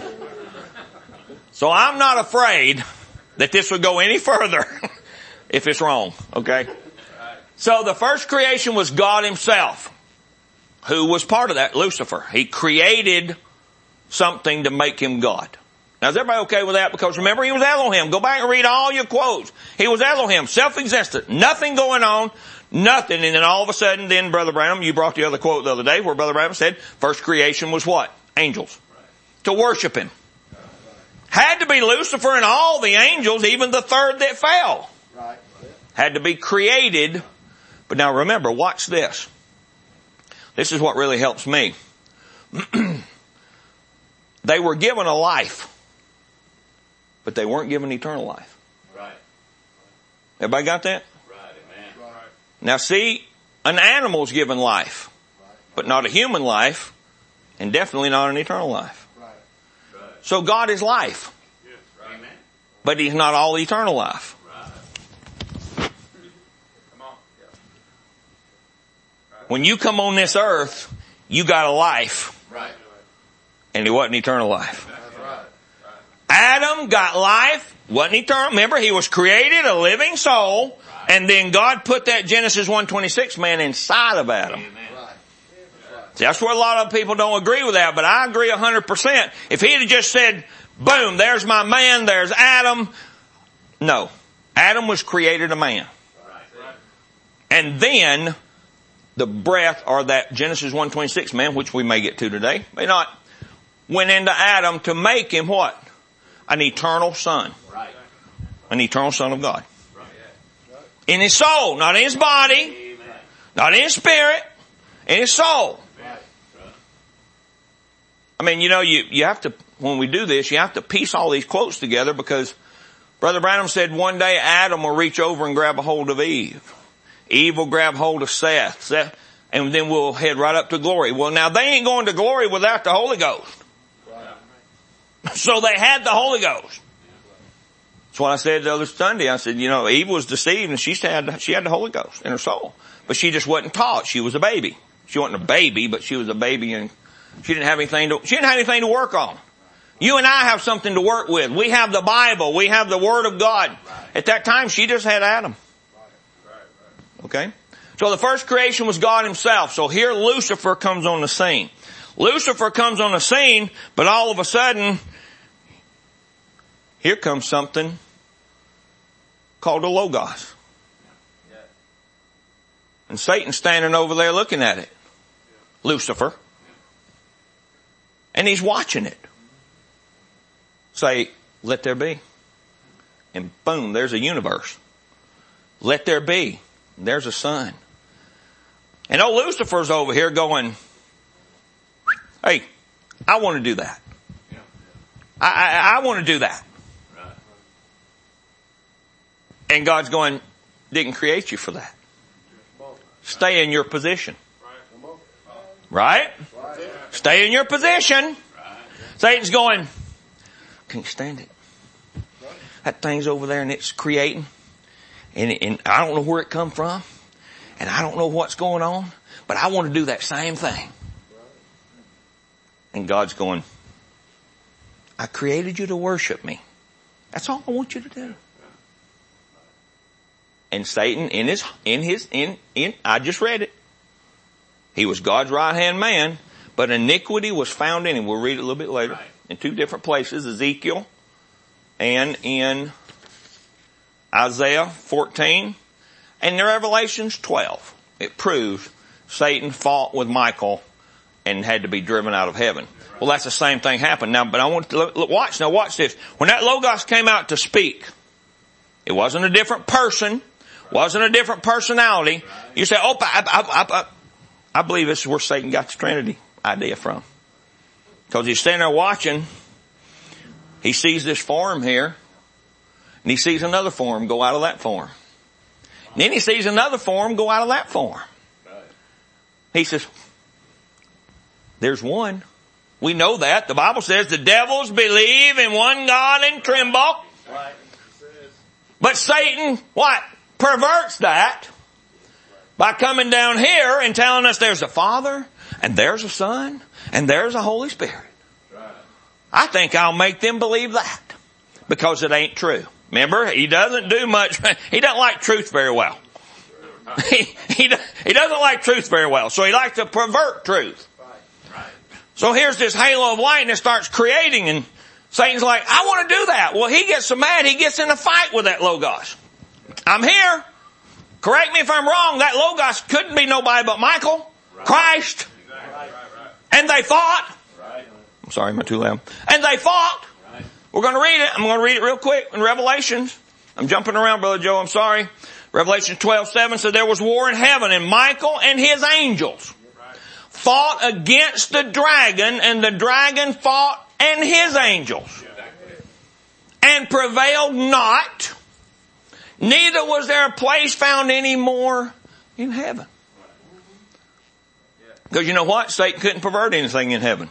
So I'm not afraid that this would go any further if it's wrong. Okay? So the first creation was God himself. Who was part of that? Lucifer. He created something to make him God. Now is everybody okay with that? Because remember, he was Elohim. Go back and read all your quotes. He was Elohim, self-existent, nothing going on, nothing. And then all of a sudden, then Brother Branham, you brought the other quote the other day where Brother Branham said, first creation was what? Angels. To worship him. Had to be Lucifer and all the angels, even the third that fell. Had to be created. But now remember, watch this. This is what really helps me. They were given a life, but they weren't given eternal life. Right. Everybody got that? Right, amen. Now see, an animal's given life, but not a human life, and definitely not an eternal life. Right. So God is life, yes, right. But he's not all eternal life. When you come on this earth, you got a life. Right. And it wasn't eternal life. Right. Adam got life, wasn't eternal. Remember, he was created a living soul, right. And then God put that Genesis 1:26 man inside of Adam. Right. See, that's where a lot of people don't agree with that, but I agree 100%. If he had just said, boom, there's my man, there's Adam. No. Adam was created a man. Right. And then the breath, or that Genesis 1:26 man, which we may get to today, may not, went into Adam to make him what? An eternal son. Right. An eternal son of God. Right. In his soul, not in his body, amen. Not in his spirit, in his soul. Right. I mean, you know, you have to, when we do this, you have to piece all these quotes together because Brother Branham said one day Adam will reach over and grab a hold of Eve. Eve will grab hold of Seth, and then we'll head right up to glory. Well, now they ain't going to glory without the Holy Ghost. Right. So they had the Holy Ghost. That's what I said the other Sunday. I said, you know, Eve was deceived and she had the Holy Ghost in her soul. But she just wasn't taught. She was a baby. She wasn't a baby, but she was a baby and she didn't have anything to work on. You and I have something to work with. We have the Bible. We have the Word of God. At that time, she just had Adam. Okay? So the first creation was God himself. So here Lucifer comes on the scene. Lucifer comes on the scene, but all of a sudden, here comes something called a Logos. And Satan's standing over there looking at it. Lucifer. And he's watching it. Say, let there be. And boom, there's a universe. let there be. There's a sun. And old Lucifer's over here going, hey, I want to do that. I want to do that. And God's going, didn't create you for that. Stay in your position. Right? Stay in your position. Satan's going, can't stand it. That thing's over there and it's creating. And I don't know where it come from. And I don't know what's going on. But I want to do that same thing. And God's going, I created you to worship me. That's all I want you to do. And Satan I just read it. He was God's right hand man, but iniquity was found in him. We'll read it a little bit later in two different places, Ezekiel and in Isaiah 14 and in Revelations 12. It proves Satan fought with Michael and had to be driven out of heaven. Well, that's the same thing happened. Now, but I want to watch. Now watch this. When that Logos came out to speak, it wasn't a different person, wasn't a different personality. You say, oh, I believe this is where Satan got the Trinity idea from. Because he's standing there watching. He sees this form here. And he sees another form go out of that form. And then he sees another form go out of that form. He says, there's one. We know that. The Bible says the devils believe in one God and tremble. But Satan, what? Perverts that by coming down here and telling us there's a Father and there's a Son and there's a Holy Spirit. I think I'll make them believe that because it ain't true. Remember, he doesn't do much. He doesn't like truth very well. He doesn't like truth very well. So he likes to pervert truth. So here's this halo of light and it starts creating and Satan's like, I want to do that. Well, he gets so mad, he gets in a fight with that Logos. I'm here. Correct me if I'm wrong. That Logos couldn't be nobody but Michael, Christ. And they fought. I'm sorry, am I too loud? And they fought. We're going to read it. I'm going to read it real quick in Revelations. I'm jumping around, Brother Joe. I'm sorry. Revelation 12:7 said there was war in heaven and Michael and his angels fought against the dragon and the dragon fought and his angels and prevailed not. Neither was there a place found any more in heaven. Because you know what? Satan couldn't pervert anything in heaven.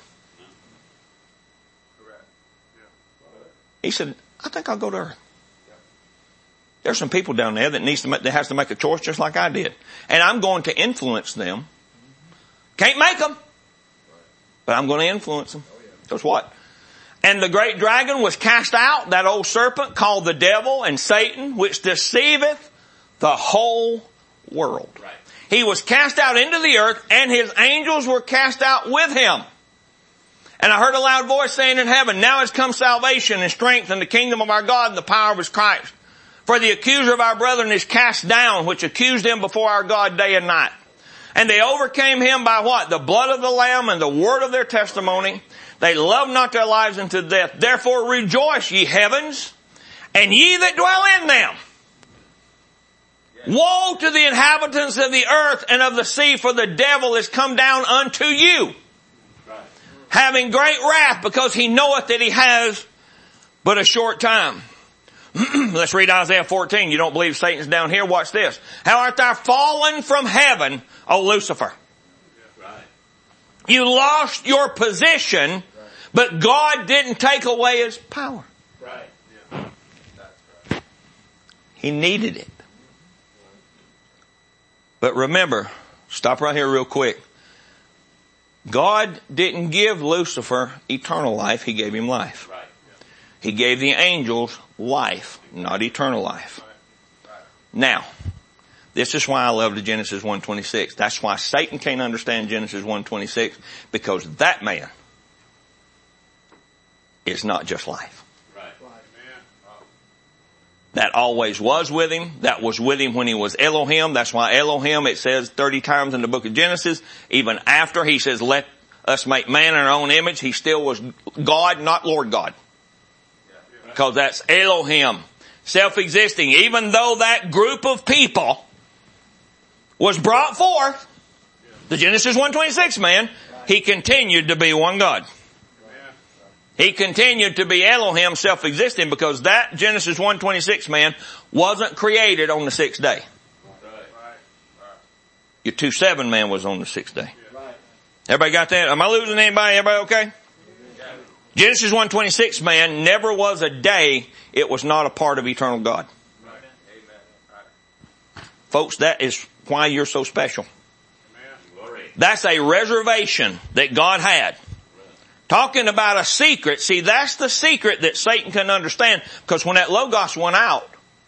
He said, I think I'll go to earth. There's some people down there that has to make a choice just like I did. And I'm going to influence them. Can't make them. But I'm going to influence them. Because what? And the great dragon was cast out, that old serpent called the devil and Satan, which deceiveth the whole world. Right. He was cast out into the earth and his angels were cast out with him. And I heard a loud voice saying in heaven, now has come salvation and strength and the kingdom of our God and the power of his Christ. For the accuser of our brethren is cast down, which accused them before our God day and night. And they overcame him by what? The blood of the Lamb and the word of their testimony. They loved not their lives unto death. Therefore rejoice, ye heavens, and ye that dwell in them. Woe to the inhabitants of the earth and of the sea, for the devil is come down unto you, having great wrath, because he knoweth that he has but a short time. Let's read Isaiah 14. You don't believe Satan's down here? Watch this. How art thou fallen from heaven, O Lucifer? You lost your position, but God didn't take away his power. He needed it. But remember, stop right here real quick. God didn't give Lucifer eternal life. He gave him life. He gave the angels life, not eternal life. Now, this is why I love the Genesis 1:26. That's why Satan can't understand Genesis 1:26, because that man is not just life. That always was with him. That was with him when he was Elohim. That's why Elohim, it says 30 times in the book of Genesis, even after he says, let us make man in our own image, he still was God, not Lord God. Because that's Elohim. self-existing. Even though that group of people was brought forth, the Genesis 1:26 man, he continued to be one God. He continued to be Elohim, self-existing, because that Genesis 1:26 man wasn't created on the sixth day. Your 2:7 man was on the sixth day. Everybody got that? Am I losing anybody? Everybody okay? Genesis 1:26 man never was a day it was not a part of eternal God. Folks, that is why you're so special. That's a reservation that God had. Talking about a secret, see, that's the secret that Satan couldn't understand, because when that Logos went out,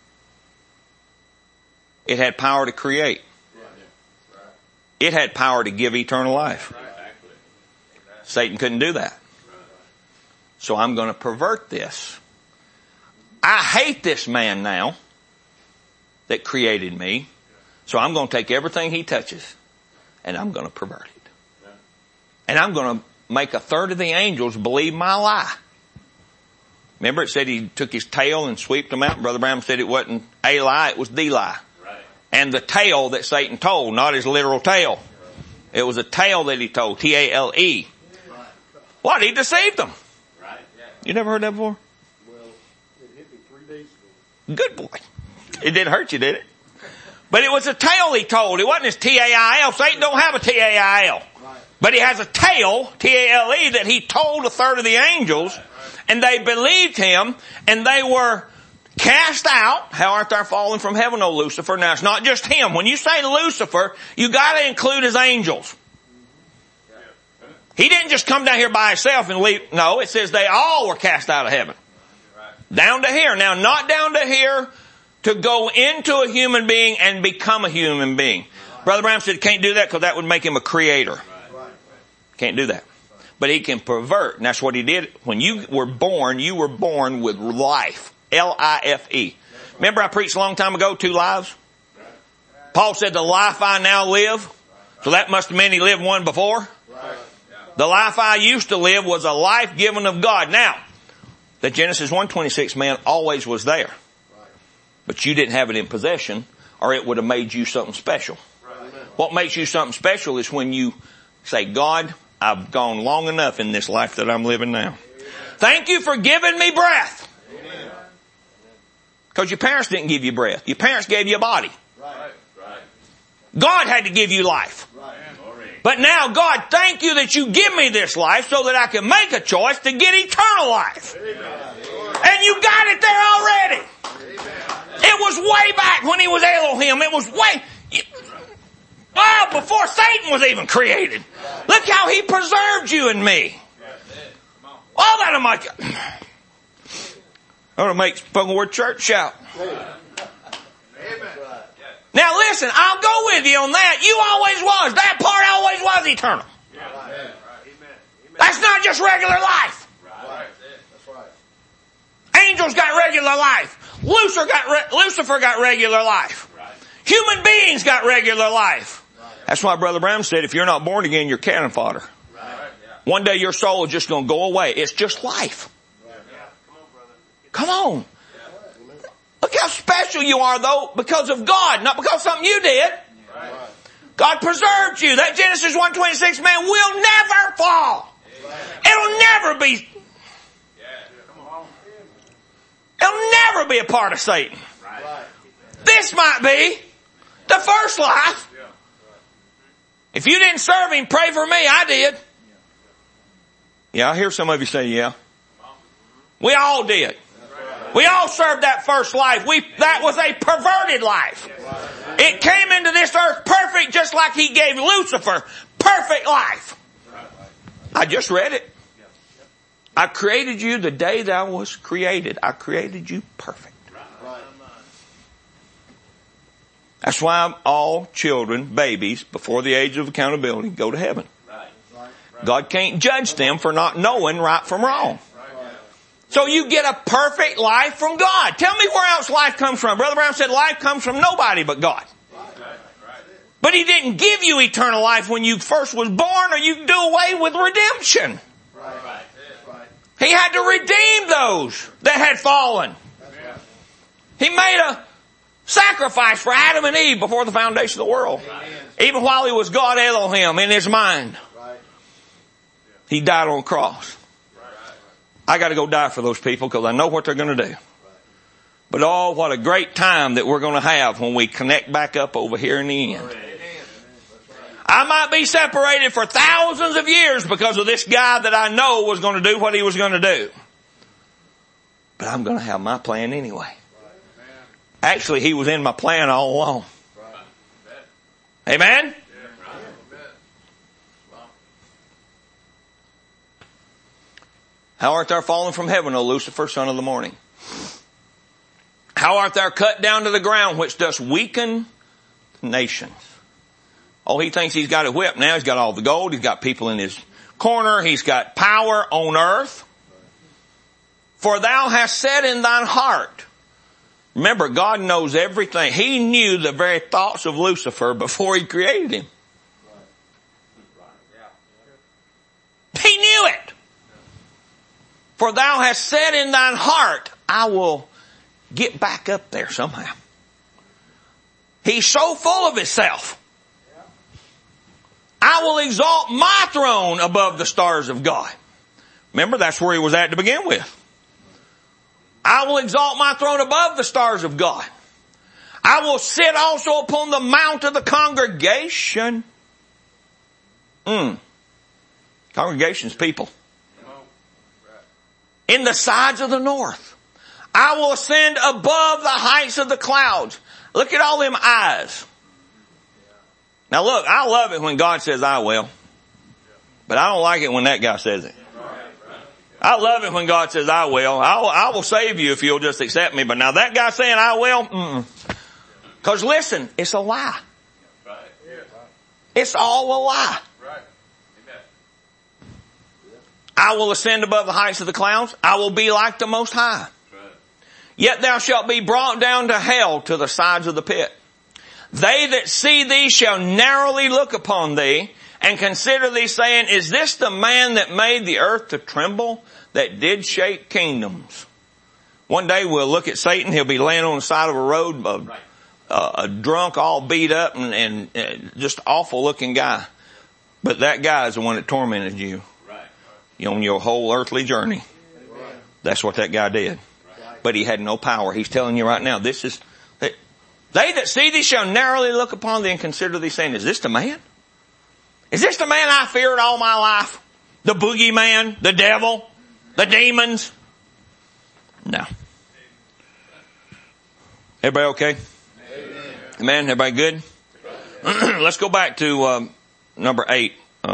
it had power to create. It had power to give eternal life. Satan couldn't do that. So I'm going to pervert this. I hate this man now that created me, so I'm going to take everything he touches and I'm going to pervert it. And I'm going to make a third of the angels believe my lie. Remember it said he took his tail and swept them out? Brother Brown said it wasn't a lie, it was the lie. Right. And the tale that Satan told, not his literal tail. It was a tale that he told, T-A-L-E. Right. What? He deceived them. Right. You never heard that before? Well, it hit me 3 days ago. Good boy. It didn't hurt you, did it? But it was a tale he told. It wasn't his T-A-I-L. Satan don't have a T-A-I-L. Right. But he has a tale, T-A-L-E, that he told a third of the angels, and they believed him, and they were cast out. How art thou fallen from heaven, O Lucifer? Now, it's not just him. When you say Lucifer, you gotta include his angels. He didn't just come down here by himself and leave. No, it says they all were cast out of heaven. Down to here. Now, not down to here to go into a human being and become a human being. Brother Brown said can't do that because that would make him a creator. Can't do that. But he can pervert, and that's what he did. When you were born with life. L-I-F-E. Remember I preached a long time ago, 2 lives? Paul said the life I now live. So that must have meant he lived one before. The life I used to live was a life given of God. Now, the Genesis 1:26 man always was there. But you didn't have it in possession, or it would have made you something special. What makes you something special is when you say, God, I've gone long enough in this life that I'm living now. Thank you for giving me breath. Because your parents didn't give you breath. Your parents gave you a body. God had to give you life. But now, God, thank you that you give me this life so that I can make a choice to get eternal life. And you got it there already. It was way back when he was Elohim. It was before Satan was even created. Look how he preserved you and me. All that ought to make Spoken Word Church shout. Now listen, I'll go with you on that. You always was. That part always was eternal. That's not just regular life. Angels got regular life. Lucifer got regular life. Human beings got regular life. That's why Brother Brown said, if you're not born again, you're cannon fodder. One day your soul is just going to go away. It's just life. Come on. Look how special you are, though, because of God, not because of something you did. God preserved you. That Genesis 1:26 man will never fall. It'll never be. It'll never be a part of Satan. This might be the first life. If you didn't serve him, pray for me. I did. Yeah, I hear some of you say, yeah. We all did. We all served that first life. That was a perverted life. It came into this earth perfect, just like he gave Lucifer perfect life. I just read it. I created you the day that I was created. I created you perfect. That's why all children, babies, before the age of accountability, go to heaven. God can't judge them for not knowing right from wrong. So you get a perfect life from God. Tell me where else life comes from. Brother Brown said life comes from nobody but God. But he didn't give you eternal life when you first was born, or you can do away with redemption. He had to redeem those that had fallen. He made a sacrifice for Adam and Eve before the foundation of the world. Even while he was God Elohim in his mind. He died on the cross. I got to go die for those people because I know what they're going to do. But oh, what a great time that we're going to have when we connect back up over here in the end. I might be separated for thousands of years because of this guy that I know was going to do what he was going to do. But I'm going to have my plan anyway. Actually, he was in my plan all along. Amen? How art thou fallen from heaven, O Lucifer, son of the morning? How art thou cut down to the ground, which dost weaken nations? Oh, he thinks he's got it whipped now. He's got all the gold. He's got people in his corner. He's got power on earth. For thou hast said in thine heart. Remember, God knows everything. He knew the very thoughts of Lucifer before he created him. He knew it. For thou hast said in thine heart, I will get back up there somehow. He's so full of himself. I will exalt my throne above the stars of God. Remember, that's where he was at to begin with. I will exalt my throne above the stars of God. I will sit also upon the mount of the congregation. Congregation's people. In the sides of the north. I will ascend above the heights of the clouds. Look at all them eyes. Now look, I love it when God says I will. But I don't like it when that guy says it. I love it when God says I will. I will save you if you'll just accept me. But now that guy saying I will, Because listen, it's a lie. It's all a lie. I will ascend above the heights of the clouds. I will be like the Most High. Yet thou shalt be brought down to hell, to the sides of the pit. They that see thee shall narrowly look upon thee and consider thee, saying, is this the man that made the earth to tremble, that did shake kingdoms? One day we'll look at Satan. He'll be laying on the side of a road, a drunk, all beat up, and just awful looking guy. But that guy is the one that tormented you on your whole earthly journey. That's what that guy did. But he had no power. He's telling you right now, this is, they that see thee shall narrowly look upon thee and consider thee, saying, is this the man? Is this the man I feared all my life? The boogeyman, the devil, the demons? No. Everybody okay? Amen. Everybody good? Let's go back to number 8.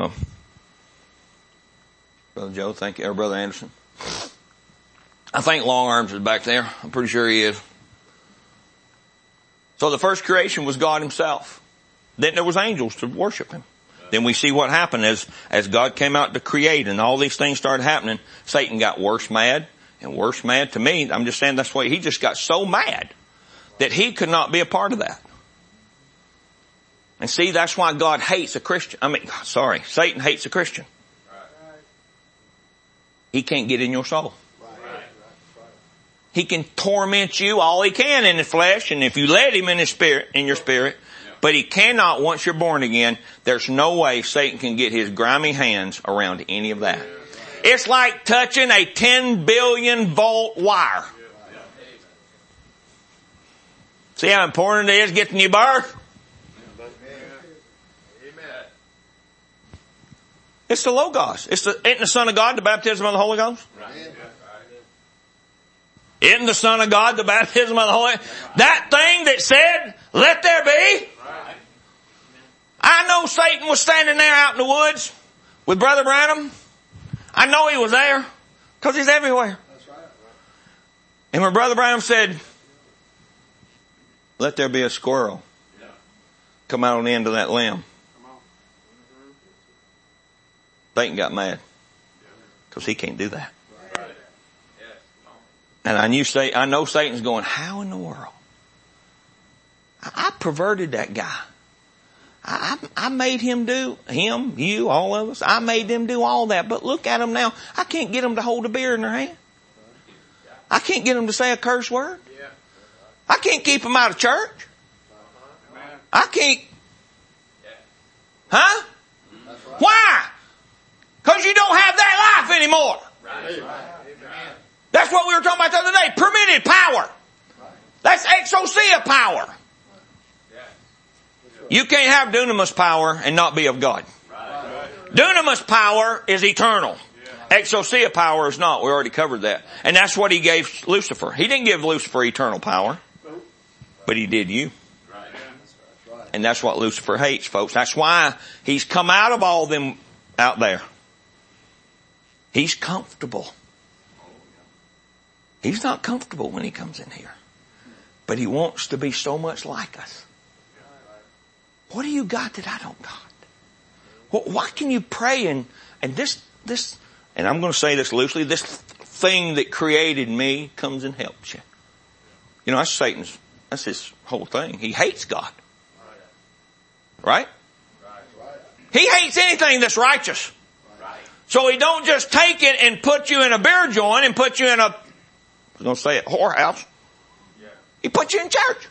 Brother Joe, thank you. Or Brother Anderson. I think Long Arms is back there. I'm pretty sure he is. So the first creation was God himself. Then there was angels to worship him. Then we see what happened as God came out to create and all these things started happening. Satan got worse mad and worse mad. To me, I'm just saying that's why he just got so mad that he could not be a part of that. And see, that's why God hates a Christian. Satan hates a Christian. He can't get in your soul. He can torment you all he can in the flesh, and if you let him in your spirit, but he cannot once you're born again. There's no way Satan can get his grimy hands around any of that. It's like touching a 10 billion volt wire. See how important it is getting your birth? It's the Logos. Ain't the Son of God the baptism of the Holy Ghost? Isn't the Son of God the baptism of the Holy Ghost? That thing that said, let there be. I know Satan was standing there out in the woods with Brother Branham. I know he was there because he's everywhere. And when Brother Branham said, let there be a squirrel come out on the end of that limb, Satan got mad because he can't do that. And I know Satan's going, how in the world? I perverted that guy. I made him do, you, all of us. I made them do all that. But look at them now. I can't get them to hold a beer in their hand. I can't get them to say a curse word. I can't keep them out of church. I can't. Huh? Why? Because you don't have that life anymore. That's what we were talking about the other day. Permitted power. That's exousia power. You can't have dunamis power and not be of God. Dunamis power is eternal. Exousia power is not. We already covered that. And that's what he gave Lucifer. He didn't give Lucifer eternal power. But he did you. And that's what Lucifer hates, folks. That's why he's come out of all them out there. He's comfortable. He's not comfortable when he comes in here. But he wants to be so much like us. What do you got that I don't got? Why can you pray and this, and I'm going to say this loosely, this thing that created me comes and helps you. You know, that's his whole thing. He hates God. Right? He hates anything that's righteous. So he don't just take it and put you in a beer joint and put you in a, I'm going to say it, whorehouse. He put you in church.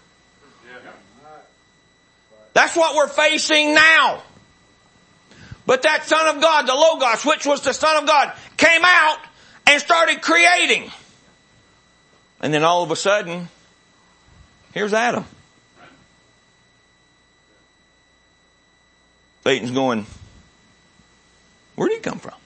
That's what we're facing now. But that Son of God, the Logos, which was the Son of God, came out and started creating. And then all of a sudden, here's Adam. Satan's going, where did he come from?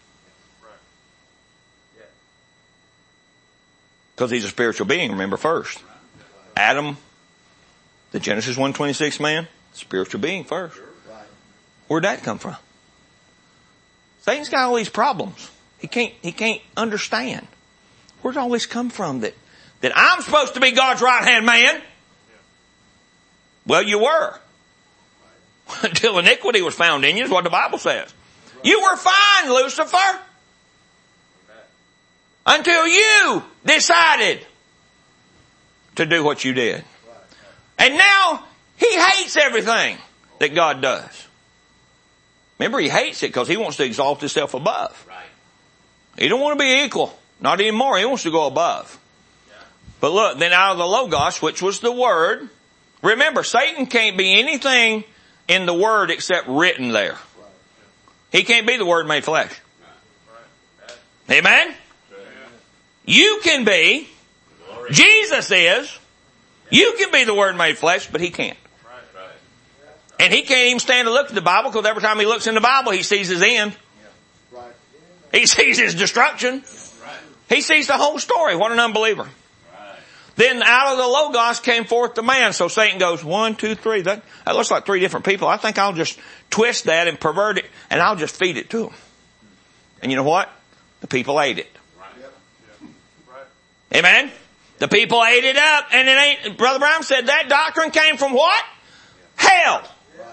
Because he's a spiritual being, remember first. Adam, the Genesis 1:26 man, spiritual being first. Where'd that come from? Satan's got all these problems. He can't understand. Where'd all this come from that I'm supposed to be God's right hand man? Well, you were. Until iniquity was found in you is what the Bible says. You were fine, Lucifer. Until you decided to do what you did. And now he hates everything that God does. Remember, he hates it because he wants to exalt himself above. He don't want to be equal. Not anymore. He wants to go above. But look, then out of the Logos, which was the Word, remember, Satan can't be anything in the Word except written there. He can't be the Word made flesh. Amen? You can be. Jesus is. You can be the Word made flesh, but he can't. And he can't even stand to look at the Bible because every time he looks in the Bible, he sees his end. He sees his destruction. He sees the whole story. What an unbeliever. Then out of the Logos came forth the man. So Satan goes, 1, 2, 3. That looks like 3 different people. I think I'll just twist that and pervert it and I'll just feed it to them. And you know what? The people ate it. Amen? The people ate it up and it ain't, Brother Brown said that doctrine came from what? Hell.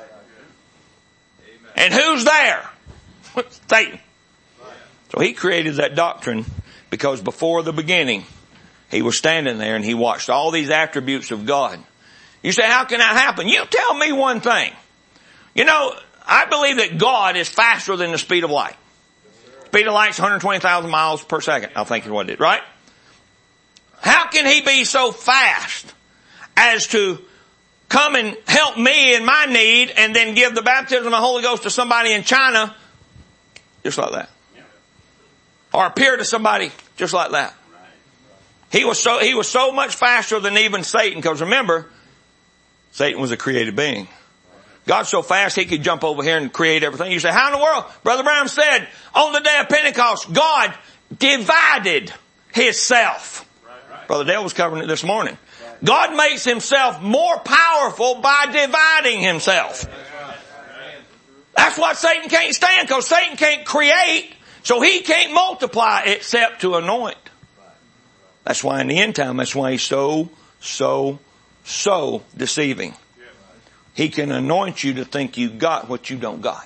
And who's there? Satan. So he created that doctrine because before the beginning, he was standing there and he watched all these attributes of God. You say, how can that happen? You tell me one thing. You know, I believe that God is faster than the speed of light. Speed of light's 120,000 miles per second, I think is what it is, right? How can he be so fast as to come and help me in my need and then give the baptism of the Holy Ghost to somebody in China just like that? Or appear to somebody just like that? He was so much faster than even Satan, because remember, Satan was a created being. God's so fast he could jump over here and create everything. You say, how in the world? Brother Brown said, on the day of Pentecost, God divided himself. Brother Dale was covering it this morning. God makes himself more powerful by dividing himself. That's what Satan can't stand, because Satan can't create, so he can't multiply except to anoint. That's why in the end time, that's why he's so deceiving. He can anoint you to think you got what you don't got.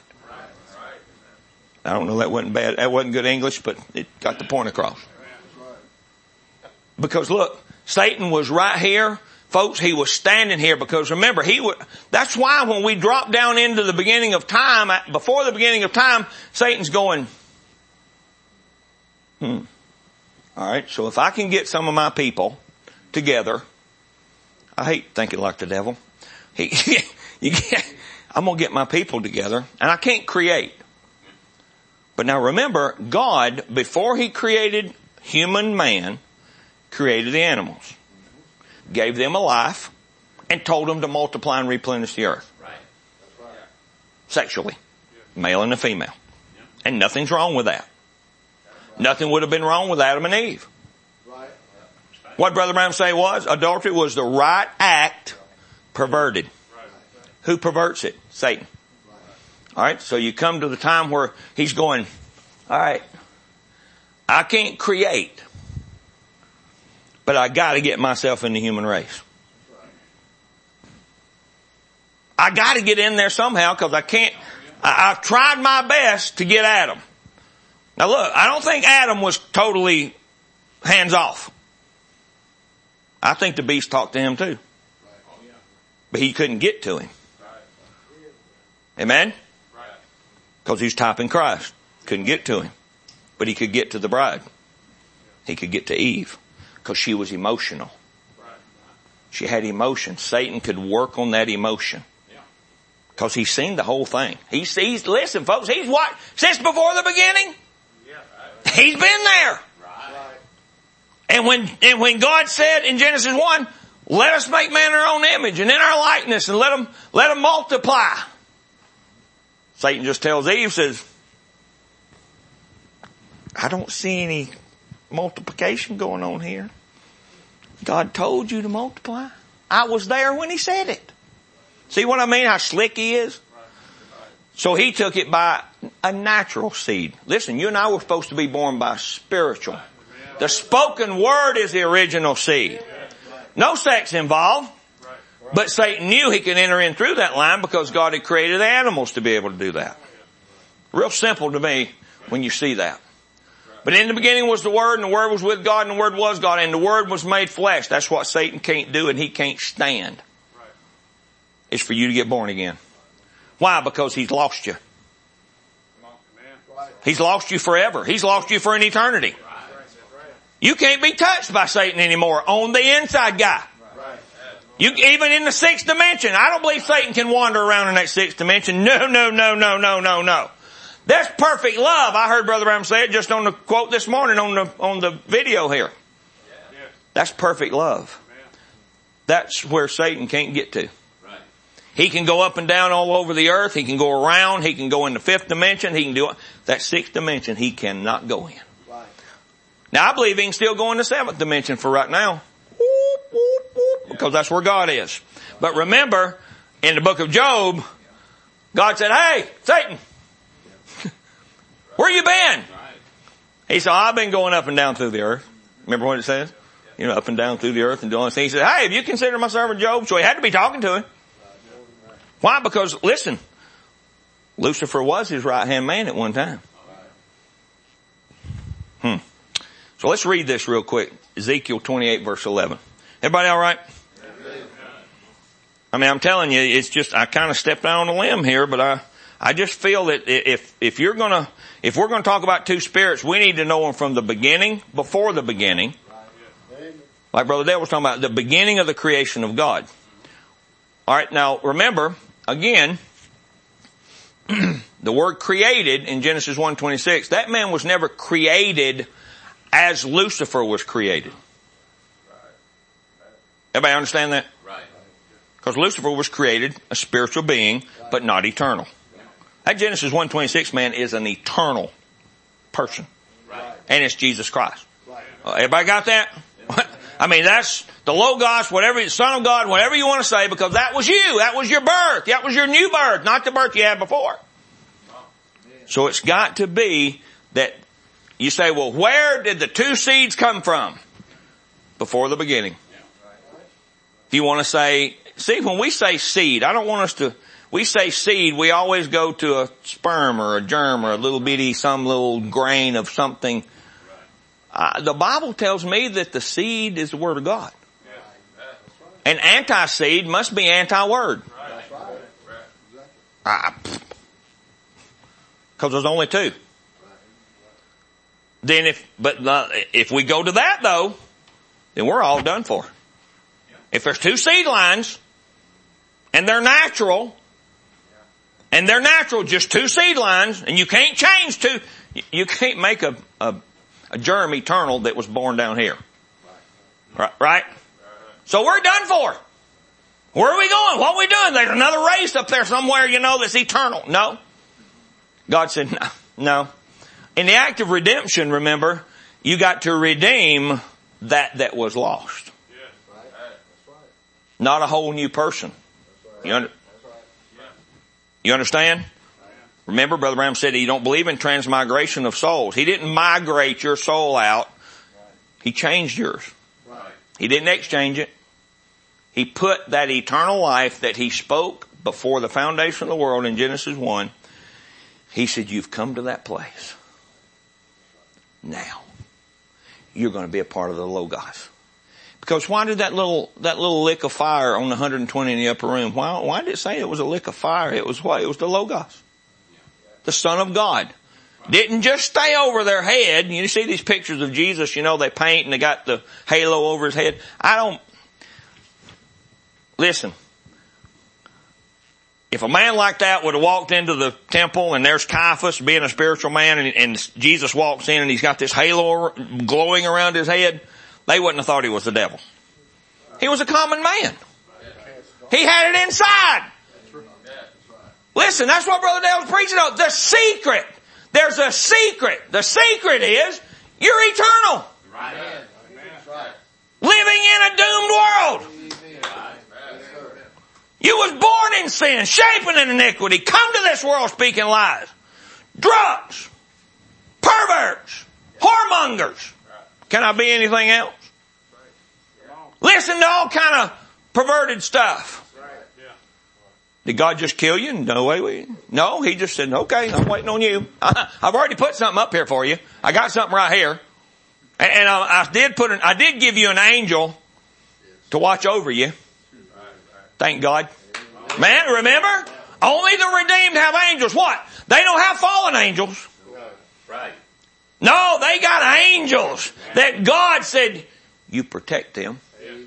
I don't know, that wasn't bad. That wasn't good English, but it got the point across. Because look, Satan was right here. Folks, he was standing here because remember, that's why when we drop down into the beginning of time, before the beginning of time, Satan's going, Alright, so if I can get some of my people together, I hate thinking like the devil. I'm going to get my people together, and I can't create. But now remember, God, before He created human man, created the animals, gave them a life, and told them to multiply and replenish the earth. Sexually. Male and a female. And nothing's wrong with that. Nothing would have been wrong with Adam and Eve. What Brother Branham say was, adultery was the right act perverted. Who perverts it? Satan. Alright, so you come to the time where he's going, alright, I can't create, but I gotta get myself in the human race. I gotta get in there somehow because I can't, I've tried my best to get Adam. Now look, I don't think Adam was totally hands off. I think the beast talked to him too. But he couldn't get to him. Amen? Because he's typing Christ. Couldn't get to him. But he could get to the bride. He could get to Eve. Because she was emotional. She had emotion. Satan could work on that emotion. Because he's seen the whole thing. He sees, listen folks, he's what? Since before the beginning? He's been there. And when God said in Genesis 1, let us make man in our own image and in our likeness and let them multiply. Satan just tells Eve, says, I don't see any multiplication going on here. God told you to multiply. I was there when He said it. See what I mean? How slick He is? So He took it by a natural seed. Listen, you and I were supposed to be born by spiritual. The spoken word is the original seed. No sex involved. But Satan knew he could enter in through that line because God had created animals to be able to do that. Real simple to me when you see that. But in the beginning was the Word, and the Word was with God, and the Word was God, and the Word was made flesh. That's what Satan can't do, and he can't stand. It's for you to get born again. Why? Because he's lost you. He's lost you forever. He's lost you for an eternity. You can't be touched by Satan anymore on the inside guy. You, even in the sixth dimension, I don't believe Satan can wander around in that sixth dimension. No. That's perfect love. I heard Brother Branham say it just on the quote this morning on the video here. That's perfect love. That's where Satan can't get to. He can go up and down all over the earth. He can go around. He can go in the fifth dimension. He can do that sixth dimension. He cannot go in. Now I believe he can still go in the seventh dimension for right now. Because that's where God is. But remember, in the book of Job, God said, hey, Satan, where you been? He said, I've been going up and down through the earth. Remember what it says? You know, up and down through the earth and doing things. He said, hey, have you considered my servant Job? So he had to be talking to him. Why? Because, listen, Lucifer was his right-hand man at one time. So let's read this real quick. Ezekiel 28 verse 11. Everybody all right? I mean, I'm telling you, it's just, I kind of stepped out on a limb here, but I just feel that if we're going to talk about two spirits, we need to know them from the beginning, before the beginning. Like Brother Dale was talking about, the beginning of the creation of God. All right, now remember, again, the word created in Genesis 1:26, that man was never created as Lucifer was created. Everybody understand that? Right. Because Lucifer was created a spiritual being, but not eternal. That Genesis 1:26 man is an eternal person. Right. And it's Jesus Christ. Right. Everybody got that? I mean, that's the Logos, whatever, Son of God, whatever you want to say, because that was you. That was your birth. That was your new birth, not the birth you had before. So it's got to be that you say, well, where did the two seeds come from? Before the beginning. If you want to say, see, when we say seed, I don't want us to, we say seed, we always go to a sperm or a germ or a little bitty, some little grain of something. The Bible tells me that the seed is the Word of God. An anti-seed must be anti-word. Because there's only two. Then if we go to that though, then we're all done for. If there's two seed lines, and they're natural, just two seed lines, and you can't change two, you can't make a germ eternal that was born down here. Right? So we're done for. Where are we going? What are we doing? There's another race up there somewhere, that's eternal. No. God said, no. In the act of redemption, remember, you got to redeem that was lost. Not a whole new person. You understand? Remember, Brother Branham said he don't believe in transmigration of souls. He didn't migrate your soul out. He changed yours. He didn't exchange it. He put that eternal life that he spoke before the foundation of the world in Genesis 1. He said, you've come to that place. Now, you're going to be a part of the Logos. Because why did that little lick of fire on the 120 in the upper room, why did it say it was a lick of fire? It was what? It was the Logos. The Son of God. Didn't just stay over their head. You see these pictures of Jesus, they paint and they got the halo over his head. Listen. If a man like that would have walked into the temple and there's Caiaphas being a spiritual man and Jesus walks in and he's got this halo glowing around his head, they wouldn't have thought he was the devil. He was a common man. He had it inside. Listen, that's what Brother Dale's preaching on. The secret. There's a secret. The secret is you're eternal. Living in a doomed world. You was born in sin, shapen in iniquity, come to this world speaking lies. Drugs, perverts, whoremongers. Can I be anything else? Listen to all kind of perverted stuff. Did God just kill you? No way. No, he just said, okay, I'm waiting on you. I've already put something up here for you. I got something right here. And I did give you an angel to watch over you. Thank God. Man, remember? Only the redeemed have angels. What? They don't have fallen angels. No, they got angels that God said, you protect them.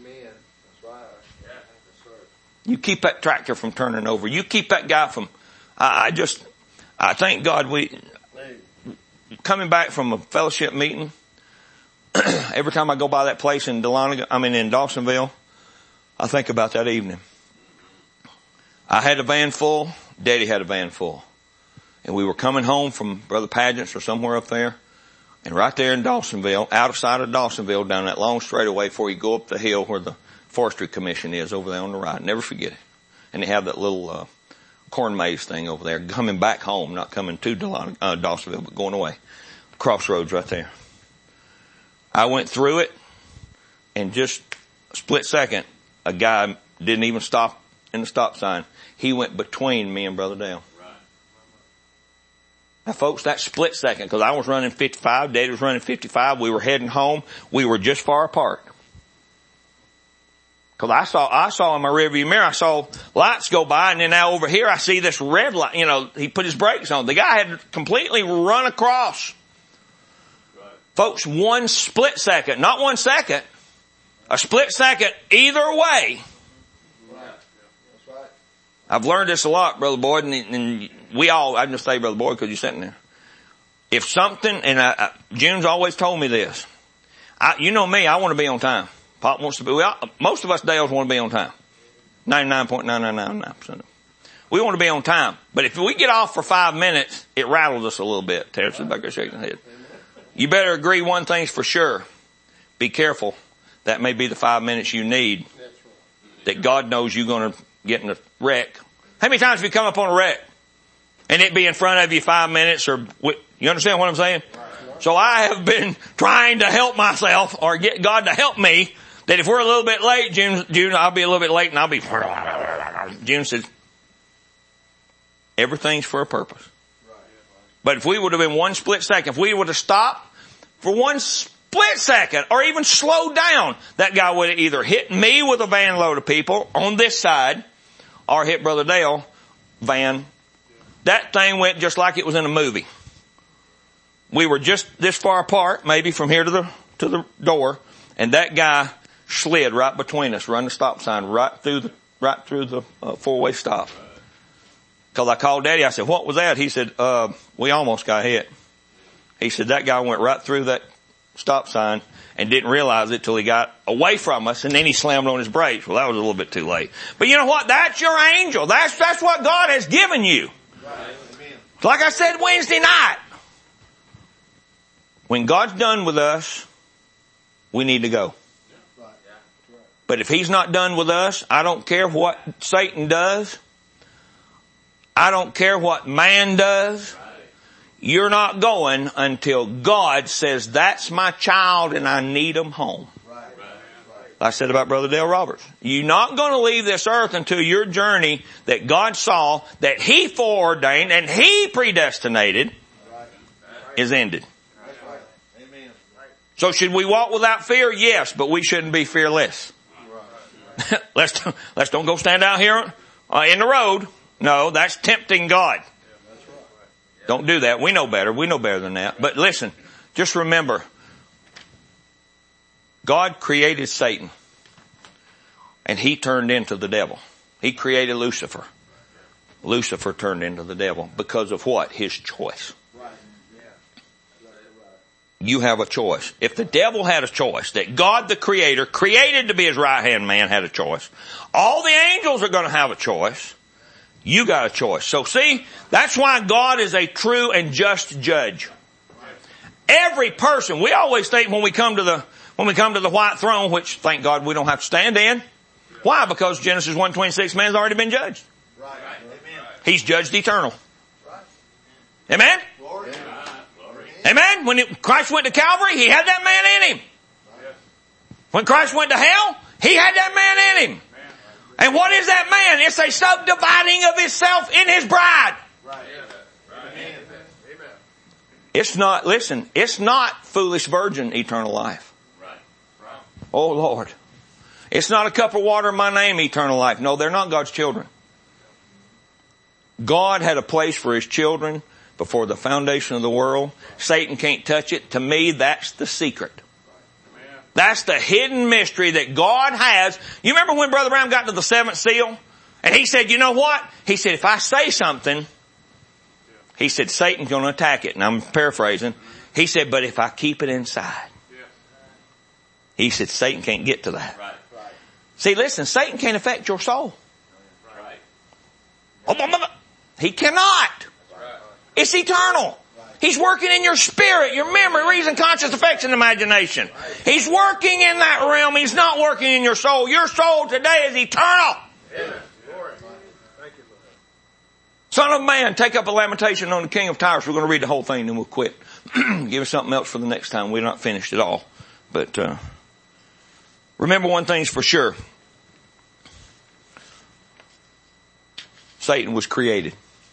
You keep that tractor from turning over. You keep that guy from, I thank God coming back from a fellowship meeting, every time I go by that place in Dawsonville, I think about that evening. I had a van full. Daddy had a van full. And we were coming home from Brother Pageant's or somewhere up there. And right there in Dawsonville, out of sight of Dawsonville, down that long straightaway before you go up the hill where the Forestry Commission is over there on the right. Never forget it. And they have that little corn maze thing over there. Coming back home, not coming to Dawsonville, but going away. Crossroads right there. I went through it, and just a split second, a guy didn't even stop in the stop sign. He went between me and Brother Dale. Now folks, that split second, because I was running 55, Daddy was running 55, we were heading home, we were just far apart. Because I saw in my rearview mirror, I saw lights go by, and then now over here I see this red light, he put his brakes on. The guy had completely run across. Folks, one split second, not 1 second, a split second either way. I've learned this a lot, Brother Boyd, and I just say Brother Boyd because you're sitting there. If something, and June's always told me this, you know me, I want to be on time. Pop wants to be, most of us Dales want to be on time. 99.9999%. We want to be on time. But if we get off for 5 minutes, it rattles us a little bit. Terrence is back there shaking his head. You better agree one thing's for sure. Be careful. That may be the 5 minutes you need. That God knows you're going to get in a wreck. How many times have you come up on a wreck? And it be in front of you 5 minutes or, you understand what I'm saying? So I have been trying to help myself or get God to help me that if we're a little bit late, June, I'll be a little bit late and I'll be, June says, everything's for a purpose. But if we would have been one split second, if we would have stopped for one split second or even slowed down, that guy would have either hit me with a van load of people on this side or hit Brother Dale van. That thing went just like it was in a movie. We were just this far apart, maybe from here to the door, and that guy slid right between us, run the stop sign right through the four-way stop. Cause I called Daddy. I said, what was that? He said, we almost got hit. He said, that guy went right through that stop sign and didn't realize it till he got away from us, and then he slammed on his brakes. Well, that was a little bit too late. But you know what? That's your angel. That's what God has given you. Right. Like I said Wednesday night, when God's done with us, we need to go. But if He's not done with us, I don't care what Satan does. I don't care what man does. You're not going until God says, that's my child and I need him home. Like I said about Brother Dale Roberts. You're not going to leave this earth until your journey that God saw, that He foreordained and He predestinated is ended. So should we walk without fear? Yes, but we shouldn't be fearless. Let's don't go stand out here in the road. No, that's tempting God. Don't do that. We know better. We know better than that. But listen, just remember, God created Satan, and he turned into the devil. He created Lucifer. Lucifer turned into the devil because of what? His choice. You have a choice. If the devil had a choice, that God the Creator created to be his right-hand man had a choice, all the angels are going to have a choice. You got a choice. So see, that's why God is a true and just judge. Every person, we always think when we come to the white throne, which thank God we don't have to stand in. Why? Because Genesis 1:26 man's already been judged. He's judged eternal. Amen? Amen? When Christ went to Calvary, He had that man in Him. When Christ went to hell, He had that man in Him. And what is that man? It's a subdividing of Himself in His bride. It's not, listen, it's not foolish virgin eternal life. Oh Lord. It's not a cup of water in my name eternal life. No, they're not God's children. God had a place for His children before the foundation of the world. Satan can't touch it. To me, that's the secret. That's the hidden mystery that God has. You remember when Brother Brown got to the seventh seal? And he said, you know what? He said, if I say something, he said, Satan's going to attack it. And I'm paraphrasing. He said, but if I keep it inside. He said, Satan can't get to that. See, listen, Satan can't affect your soul. He cannot. It's eternal. He's working in your spirit, your memory, reason, conscience, affection, imagination. He's working in that realm. He's not working in your soul. Your soul today is eternal. Son of man, take up a lamentation on the king of Tyre. We're going to read the whole thing and then we'll quit. Give us something else for the next time. We're not finished at all. But remember one thing's for sure. Satan was created.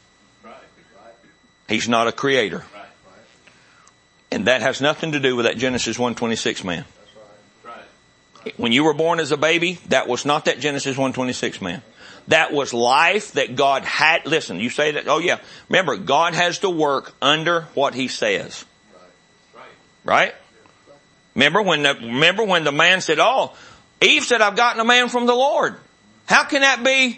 He's not a creator. And that has nothing to do with that Genesis 1:26 man. When you were born as a baby, that was not that Genesis 1:26 man. That was life that God had. Listen, you say that, oh yeah. Remember, God has to work under what He says. Right? Remember when the man said, oh, Eve said, I've gotten a man from the Lord. How can that be?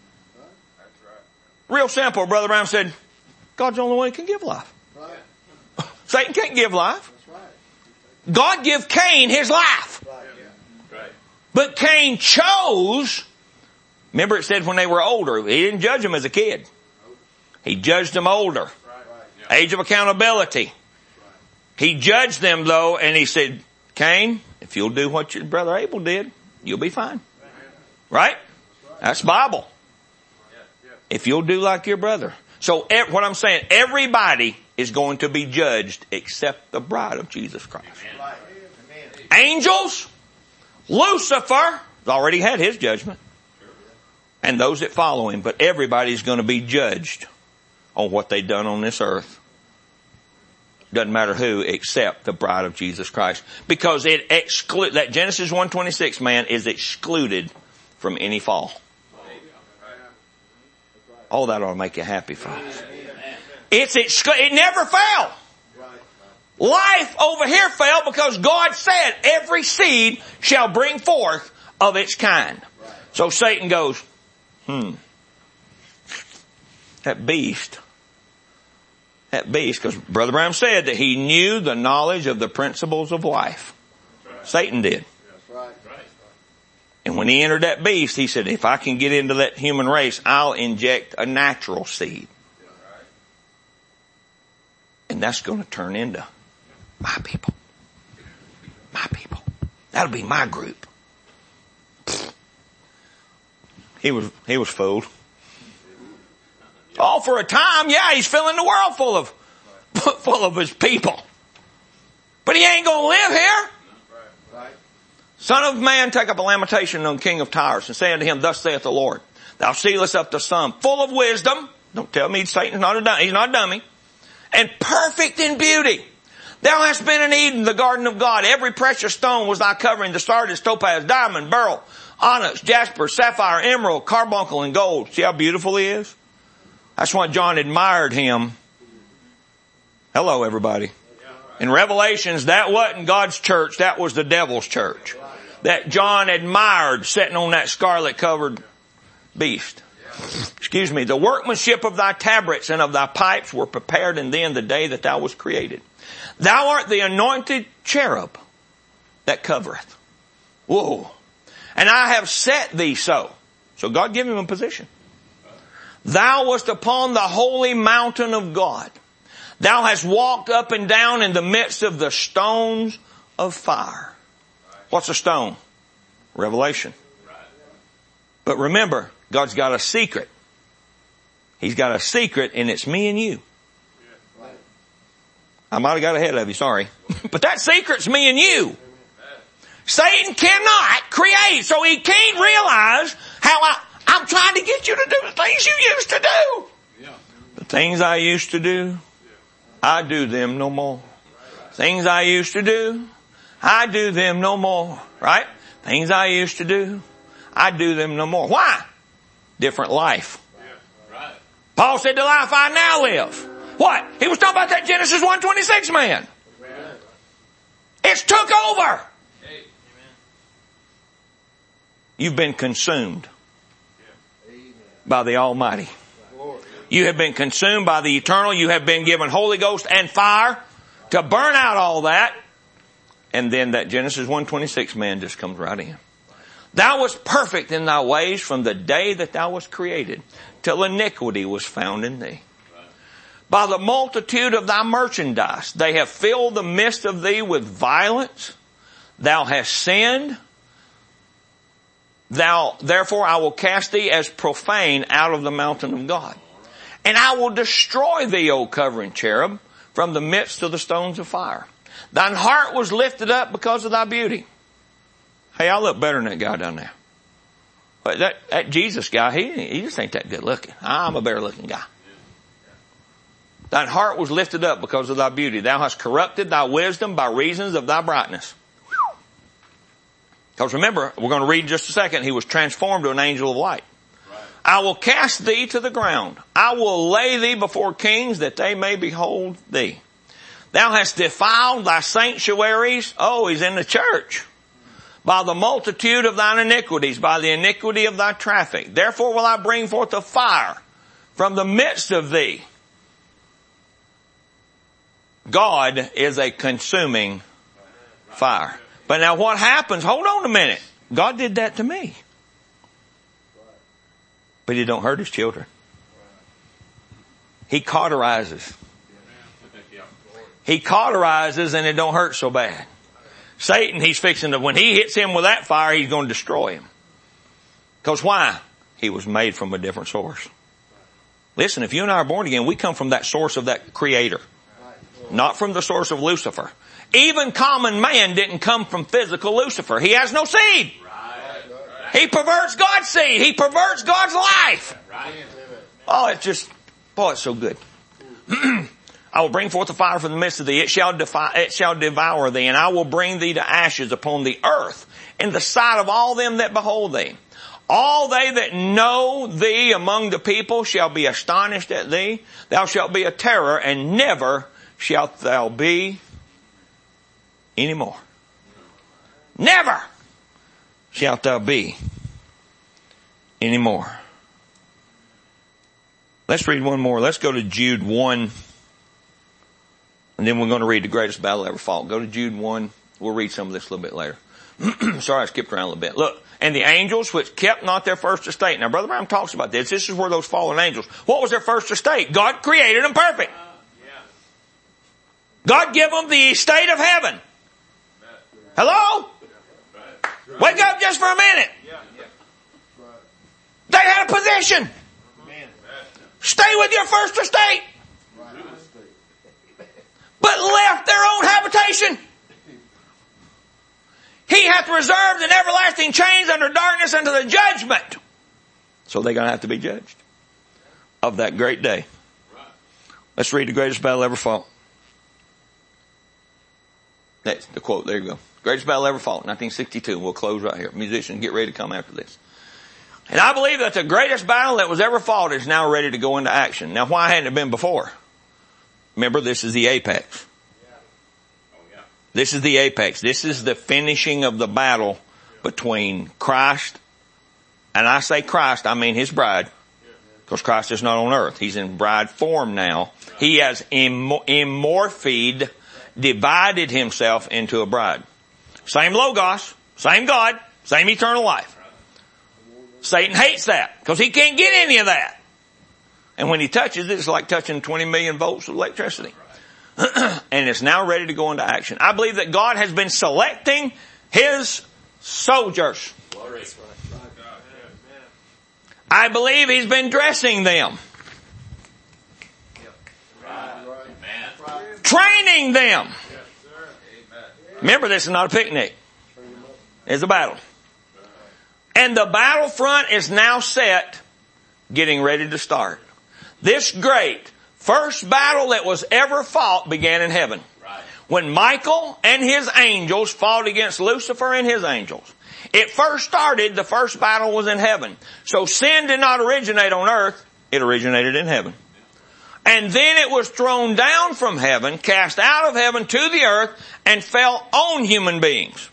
Real simple. Brother Brown said, God's the only one who can give life. Right. Satan can't give life. Right. God gave Cain his life. Right. But Cain chose. Remember it said when they were older, He didn't judge them as a kid. He judged them older. Right. Age of accountability. He judged them though, and He said, Cain, if you'll do what your brother Abel did, you'll be fine. Right? That's Bible. If you'll do like your brother. So what I'm saying, everybody is going to be judged except the bride of Jesus Christ. Amen. Angels, Lucifer has already had his judgment. And those that follow him. But everybody's going to be judged on what they've done on this earth. Doesn't matter who except the bride of Jesus Christ. Because that Genesis 1:26 man is excluded from any fall. Oh, that ought to make you happy, folks. It never fell. Life over here fell because God said every seed shall bring forth of its kind. So Satan goes, that beast, because Brother Branham said that he knew the knowledge of the principles of life. Satan did. And when he entered that beast, he said, if I can get into that human race, I'll inject a natural seed. And that's going to turn into my people. My people. That'll be my group. He was fooled. All for a time, yeah, he's filling the world full of his people. But he ain't gonna live here. Son of man, take up a lamentation on King of Tyre, and say unto him, thus saith the Lord, thou sealest up the sum, full of wisdom. Don't tell me Satan's not a dummy. He's not a dummy. And perfect in beauty. Thou hast been in Eden, the garden of God. Every precious stone was thy covering, the sardis, topaz, diamond, beryl, onyx, jasper, sapphire, emerald, carbuncle, and gold. See how beautiful he is? That's why John admired him. Hello, everybody. In Revelations, that wasn't God's church. That was the devil's church. That John admired sitting on that scarlet covered beast. Excuse me. The workmanship of thy tabrets and of thy pipes were prepared in thee the day that thou wast created. Thou art the anointed cherub that covereth. Whoa. And I have set thee so. So God gave him a position. Thou wast upon the holy mountain of God. Thou hast walked up and down in the midst of the stones of fire. What's a stone? Revelation. But remember, God's got a secret. He's got a secret, and it's me and you. I might have got ahead of you, sorry. But that secret's me and you. Satan cannot create, so he can't realize how I'm trying to get you to do the things you used to do. The things I used to do, I do them no more. Things I used to do, I do them no more. Right? Things I used to do, I do them no more. Why? Different life. Paul said, the life I now live. What? He was talking about that Genesis 1:26 man. It's took over. You've been consumed by the Almighty. You have been consumed by the eternal. You have been given Holy Ghost and fire to burn out all that. And then that Genesis 1:26 man just comes right in. Thou wast perfect in thy ways from the day that thou wast created, till iniquity was found in thee. By the multitude of thy merchandise, they have filled the midst of thee with violence. Thou hast sinned. Therefore I will cast thee as profane out of the mountain of God. And I will destroy thee, O covering cherub, from the midst of the stones of fire. Thine heart was lifted up because of thy beauty. Hey, I look better than that guy down there. But that Jesus guy, he just ain't that good looking. I'm a better looking guy. Thine heart was lifted up because of thy beauty. Thou hast corrupted thy wisdom by reasons of thy brightness. Because remember, we're going to read in just a second, he was transformed to an angel of light. Right. I will cast thee to the ground. I will lay thee before kings that they may behold thee. Thou hast defiled thy sanctuaries. Oh, he's in the church. By the multitude of thine iniquities, by the iniquity of thy traffic. Therefore will I bring forth a fire from the midst of thee. God is a consuming fire. But now what happens? Hold on a minute. God did that to me. But he don't hurt his children. He cauterizes. He cauterizes and it don't hurt so bad. Satan, he's fixing to, when he hits him with that fire, he's going to destroy him. Because why? He was made from a different source. Listen, if you and I are born again, we come from that source of that creator. Not from the source of Lucifer. Even common man didn't come from physical Lucifer. He has no seed. He perverts God's seed. He perverts God's life. Oh, it's so good. I will bring forth a fire from the midst of thee. It shall devour thee, and I will bring thee to ashes upon the earth in the sight of all them that behold thee. All they that know thee among the people shall be astonished at thee. Thou shalt be a terror, and never shalt thou be anymore. Never shalt thou be anymore. Let's read one more. Let's go to Jude 1. And then we're going to read the greatest battle ever fought. Go to Jude 1. We'll read some of this a little bit later. Sorry, I skipped around a little bit. Look, and the angels which kept not their first estate. Now, Brother Brown talks about this. This is where those fallen angels, what was their first estate? God created them perfect. God gave them the estate of heaven. Hello? Wake up just for a minute. They had a position. Stay with your first estate. But left their own habitation. He hath reserved an everlasting chains under darkness unto the judgment. So they're going to have to be judged of that great day. Let's read the greatest battle ever fought. That's the quote. There you go. Greatest battle ever fought, 1962. We'll close right here. Musicians, get ready to come after this. And I believe that the greatest battle that was ever fought is now ready to go into action. Now, why hadn't it been before? Remember, this is the apex. This is the apex. This is the finishing of the battle between Christ, and I say Christ, I mean His bride, because Christ is not on earth. He's in bride form now. He has immorphed, divided Himself into a bride. Same Logos, same God, same eternal life. Satan hates that because he can't get any of that. And when he touches it, it's like touching 20 million volts of electricity. And it's now ready to go into action. I believe that God has been selecting His soldiers. I believe He's been dressing them. Training them. Remember, this is not a picnic. It's a battle. And the battlefront is now set, getting ready to start. This great first battle that was ever fought began in heaven. When Michael and his angels fought against Lucifer and his angels. It first started, the first battle was in heaven. So sin did not originate on earth, it originated in heaven. And then it was thrown down from heaven, cast out of heaven to the earth, and fell on human beings.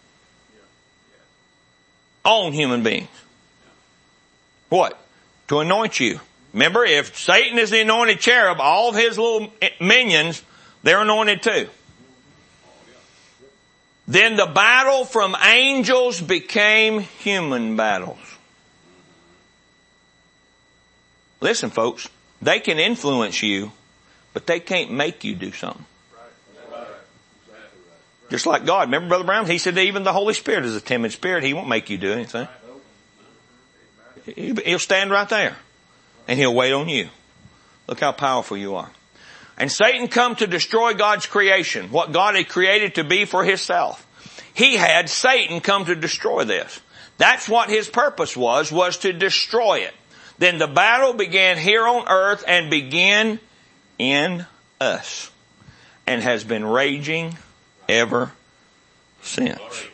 On human beings. What? To anoint you. Remember, if Satan is the anointed cherub, all of his little minions, they're anointed too. Then the battle from angels became human battles. Listen, folks, they can influence you, but they can't make you do something. Just like God. Remember Brother Brown? He said even the Holy Spirit is a timid spirit. He won't make you do anything. He'll stand right there. And He'll wait on you. Look how powerful you are. And Satan come to destroy God's creation. What God had created to be for Himself. He had Satan come to destroy this. That's what his purpose was to destroy it. Then the battle began here on earth and began in us. And has been raging ever since.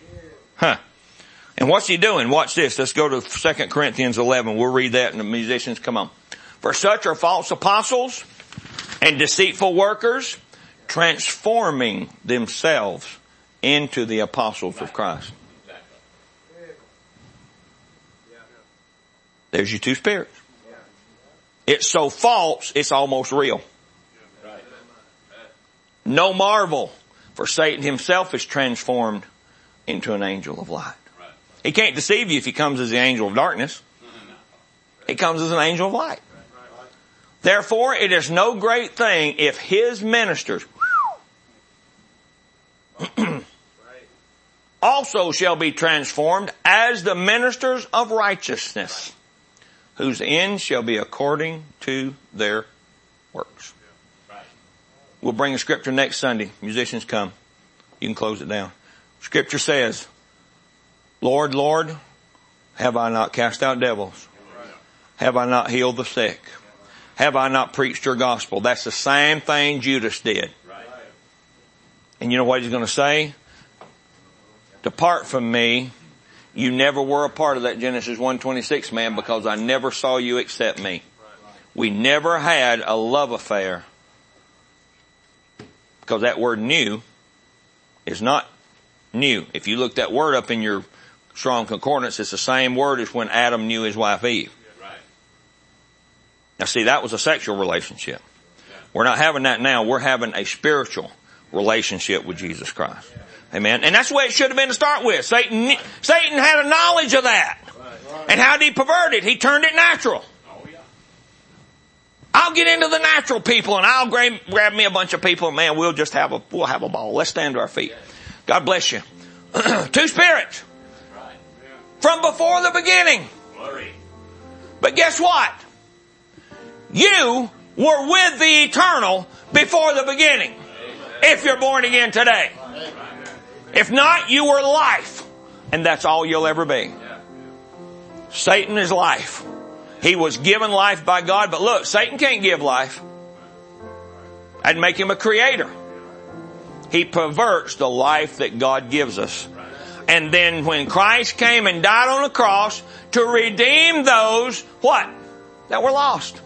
And what's he doing? Watch this. Let's go to 2 Corinthians 11. We'll read that and the musicians come on. For such are false apostles and deceitful workers, transforming themselves into the apostles of Christ. There's your two spirits. It's so false, it's almost real. No marvel, for Satan himself is transformed into an angel of light. He can't deceive you if he comes as the angel of darkness. He comes as an angel of light. Therefore, it is no great thing if his ministers also shall be transformed as the ministers of righteousness, whose end shall be according to their works. We'll bring a scripture next Sunday. Musicians come. You can close it down. Scripture says, Lord, Lord, have I not cast out devils? Have I not healed the sick? Have I not preached your gospel? That's the same thing Judas did. And you know what he's going to say? Depart from me. You never were a part of that Genesis 1:26, man, because I never saw you except me. We never had a love affair. Because that word new is not new. If you look that word up in your Strong Concordance, it's the same word as when Adam knew his wife Eve. Now see, that was a sexual relationship. We're not having that now. We're having a spiritual relationship with Jesus Christ. Amen. And that's the way it should have been to start with. Satan had a knowledge of that. And how did he pervert it? He turned it natural. I'll get into the natural people and I'll grab me a bunch of people and man, we'll have a ball. Let's stand to our feet. God bless you. Two spirits. From before the beginning. But guess what? You were with the eternal before the beginning. If you're born again today. If not, you were life. And that's all you'll ever be. Satan is life. He was given life by God, but look, Satan can't give life. I'd make him a creator. He perverts the life that God gives us. And then when Christ came and died on the cross to redeem those, what? That were lost.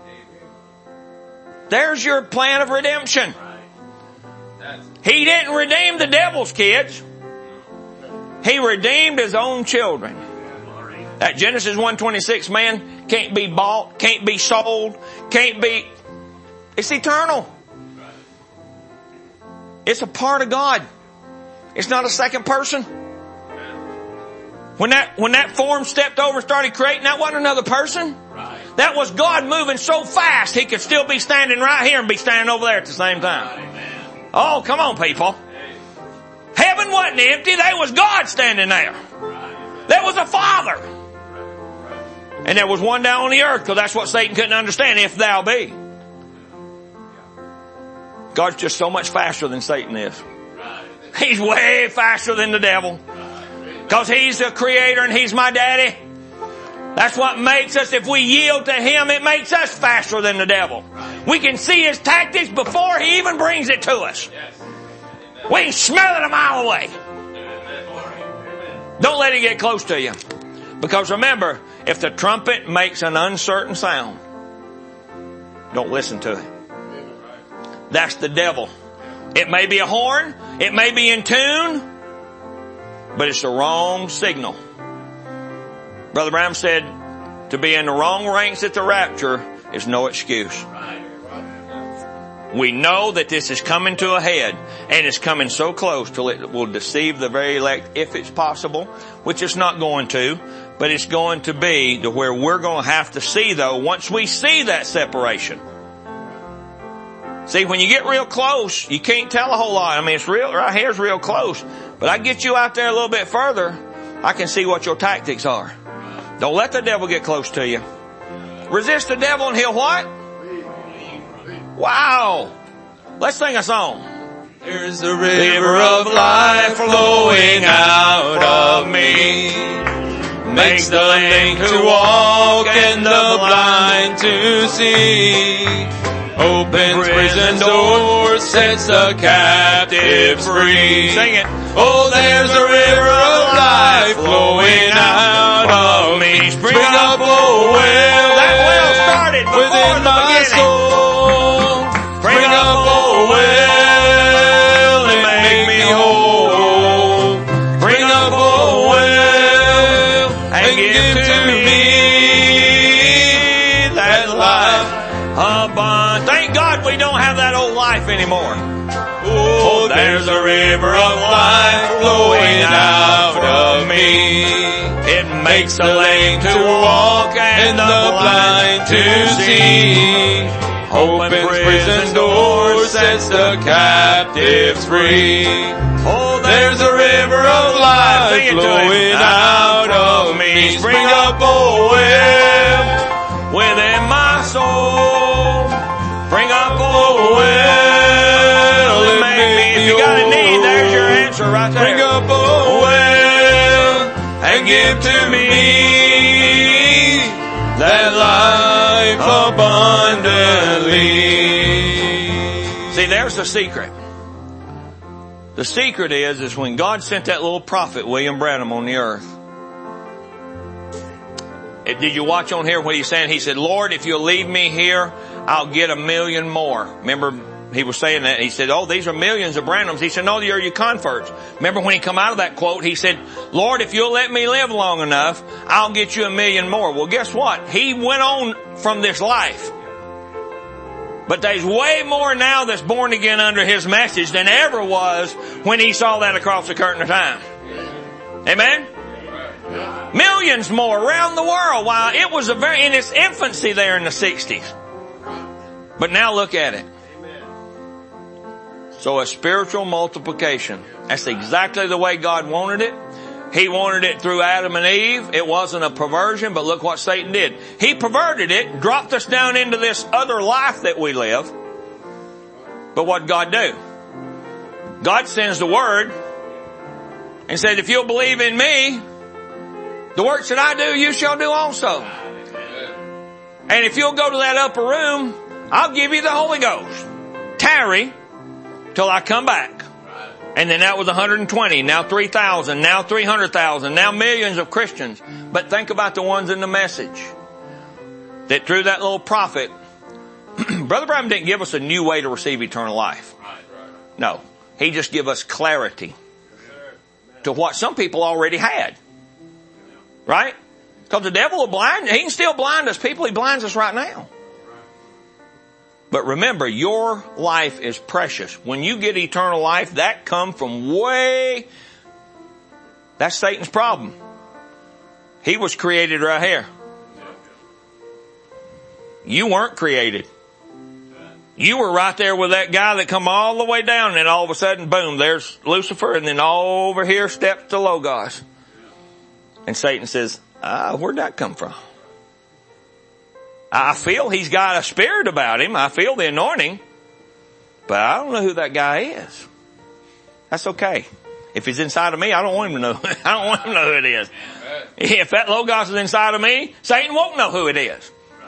There's your plan of redemption. He didn't redeem the devil's kids. He redeemed his own children. That Genesis 1:26 man can't be bought, can't be sold, it's eternal. It's a part of God. It's not a second person. When that form stepped over and started creating, that wasn't another person. That was God moving so fast he could still be standing right here and be standing over there at the same time. Oh, come on, people. Heaven wasn't empty. There was God standing there. There was a Father. And there was one down on the earth, because that's what Satan couldn't understand, if thou be. God's just so much faster than Satan is. He's way faster than the devil. Because he's the creator and he's my daddy. That's what makes us, if we yield to him, it makes us faster than the devil. We can see his tactics before he even brings it to us. We can smell it a mile away. Don't let it get close to you. Because remember, if the trumpet makes an uncertain sound, don't listen to it. That's the devil. It may be a horn, it may be in tune, but it's the wrong signal. Brother Branham said, to be in the wrong ranks at the rapture is no excuse. We know that this is coming to a head, and it's coming so close till it will deceive the very elect, if it's possible, which it's not going to, but it's going to be to where we're going to have to see, though, once we see that separation. See, when you get real close, you can't tell a whole lot. I mean, it's real, right here's real close. But I get you out there a little bit further, I can see what your tactics are. Don't let the devil get close to you. Resist the devil and he'll what? Wow. Let's sing a song. There's a river of life flowing out of me. Makes the lame to walk and the blind to see. Opens prison doors, sets the captives free. Sing it. Oh, there's a river of life flowing out of me. Spring up, oh well. That well started before within the my beginning. soul. Spring up, oh well, and make me whole. Bring up, oh well, and give to me that life. Thank God we don't have that old life anymore. Oh, there's a river of life flowing out of me. It makes the lame to walk and the blind to see. Opens prison doors, sets the captives free. Oh, there's a river of life flowing out of me. Spring up, oh well, Within my soul. bring up, oh well, and make me If you got a need, there's your answer right there. Bring up, oh well, and give to me that life abundantly. See, there's the secret. The secret is when God sent that little prophet, William Branham, on the earth. Did you watch on here what he's saying? He said, Lord, if you'll leave me here, I'll get 1 million more. Remember he was saying that. He said, oh, these are millions of Branhams. He said, no, they're your converts. Remember when he come out of that quote, he said, Lord, if you'll let me live long enough, I'll get you 1 million more. Well, guess what? He went on from this life. But there's way more now that's born again under his message than ever was when he saw that across the curtain of time. Amen? Millions more around the world. While it was in its infancy there in the 60s. But now look at it. So a spiritual multiplication. That's exactly the way God wanted it. He wanted it through Adam and Eve. It wasn't a perversion, but look what Satan did. He perverted it, dropped us down into this other life that we live. But what did God do? God sends the Word and said, if you'll believe in me, the works that I do, you shall do also. And if you'll go to that upper room, I'll give you the Holy Ghost. Tarry till I come back. And then that was 120, now 3,000, now 300,000, now millions of Christians. But think about the ones in the message. That through that little prophet, Brother Branham didn't give us a new way to receive eternal life. No. He just gave us clarity to what some people already had. Right? Because the devil will blind, he can still blind us people, he blinds us right now. But remember, your life is precious. When you get eternal life, that comes from that's Satan's problem. He was created right here. You weren't created. You were right there with that guy that come all the way down, and then all of a sudden, boom, there's Lucifer, and then all over here steps the Logos. And Satan says, where'd that come from? I feel he's got a spirit about him. I feel the anointing. But I don't know who that guy is. That's okay. If he's inside of me, I don't want him to know. I don't want him to know who it is. If that Logos is inside of me, Satan won't know who it is.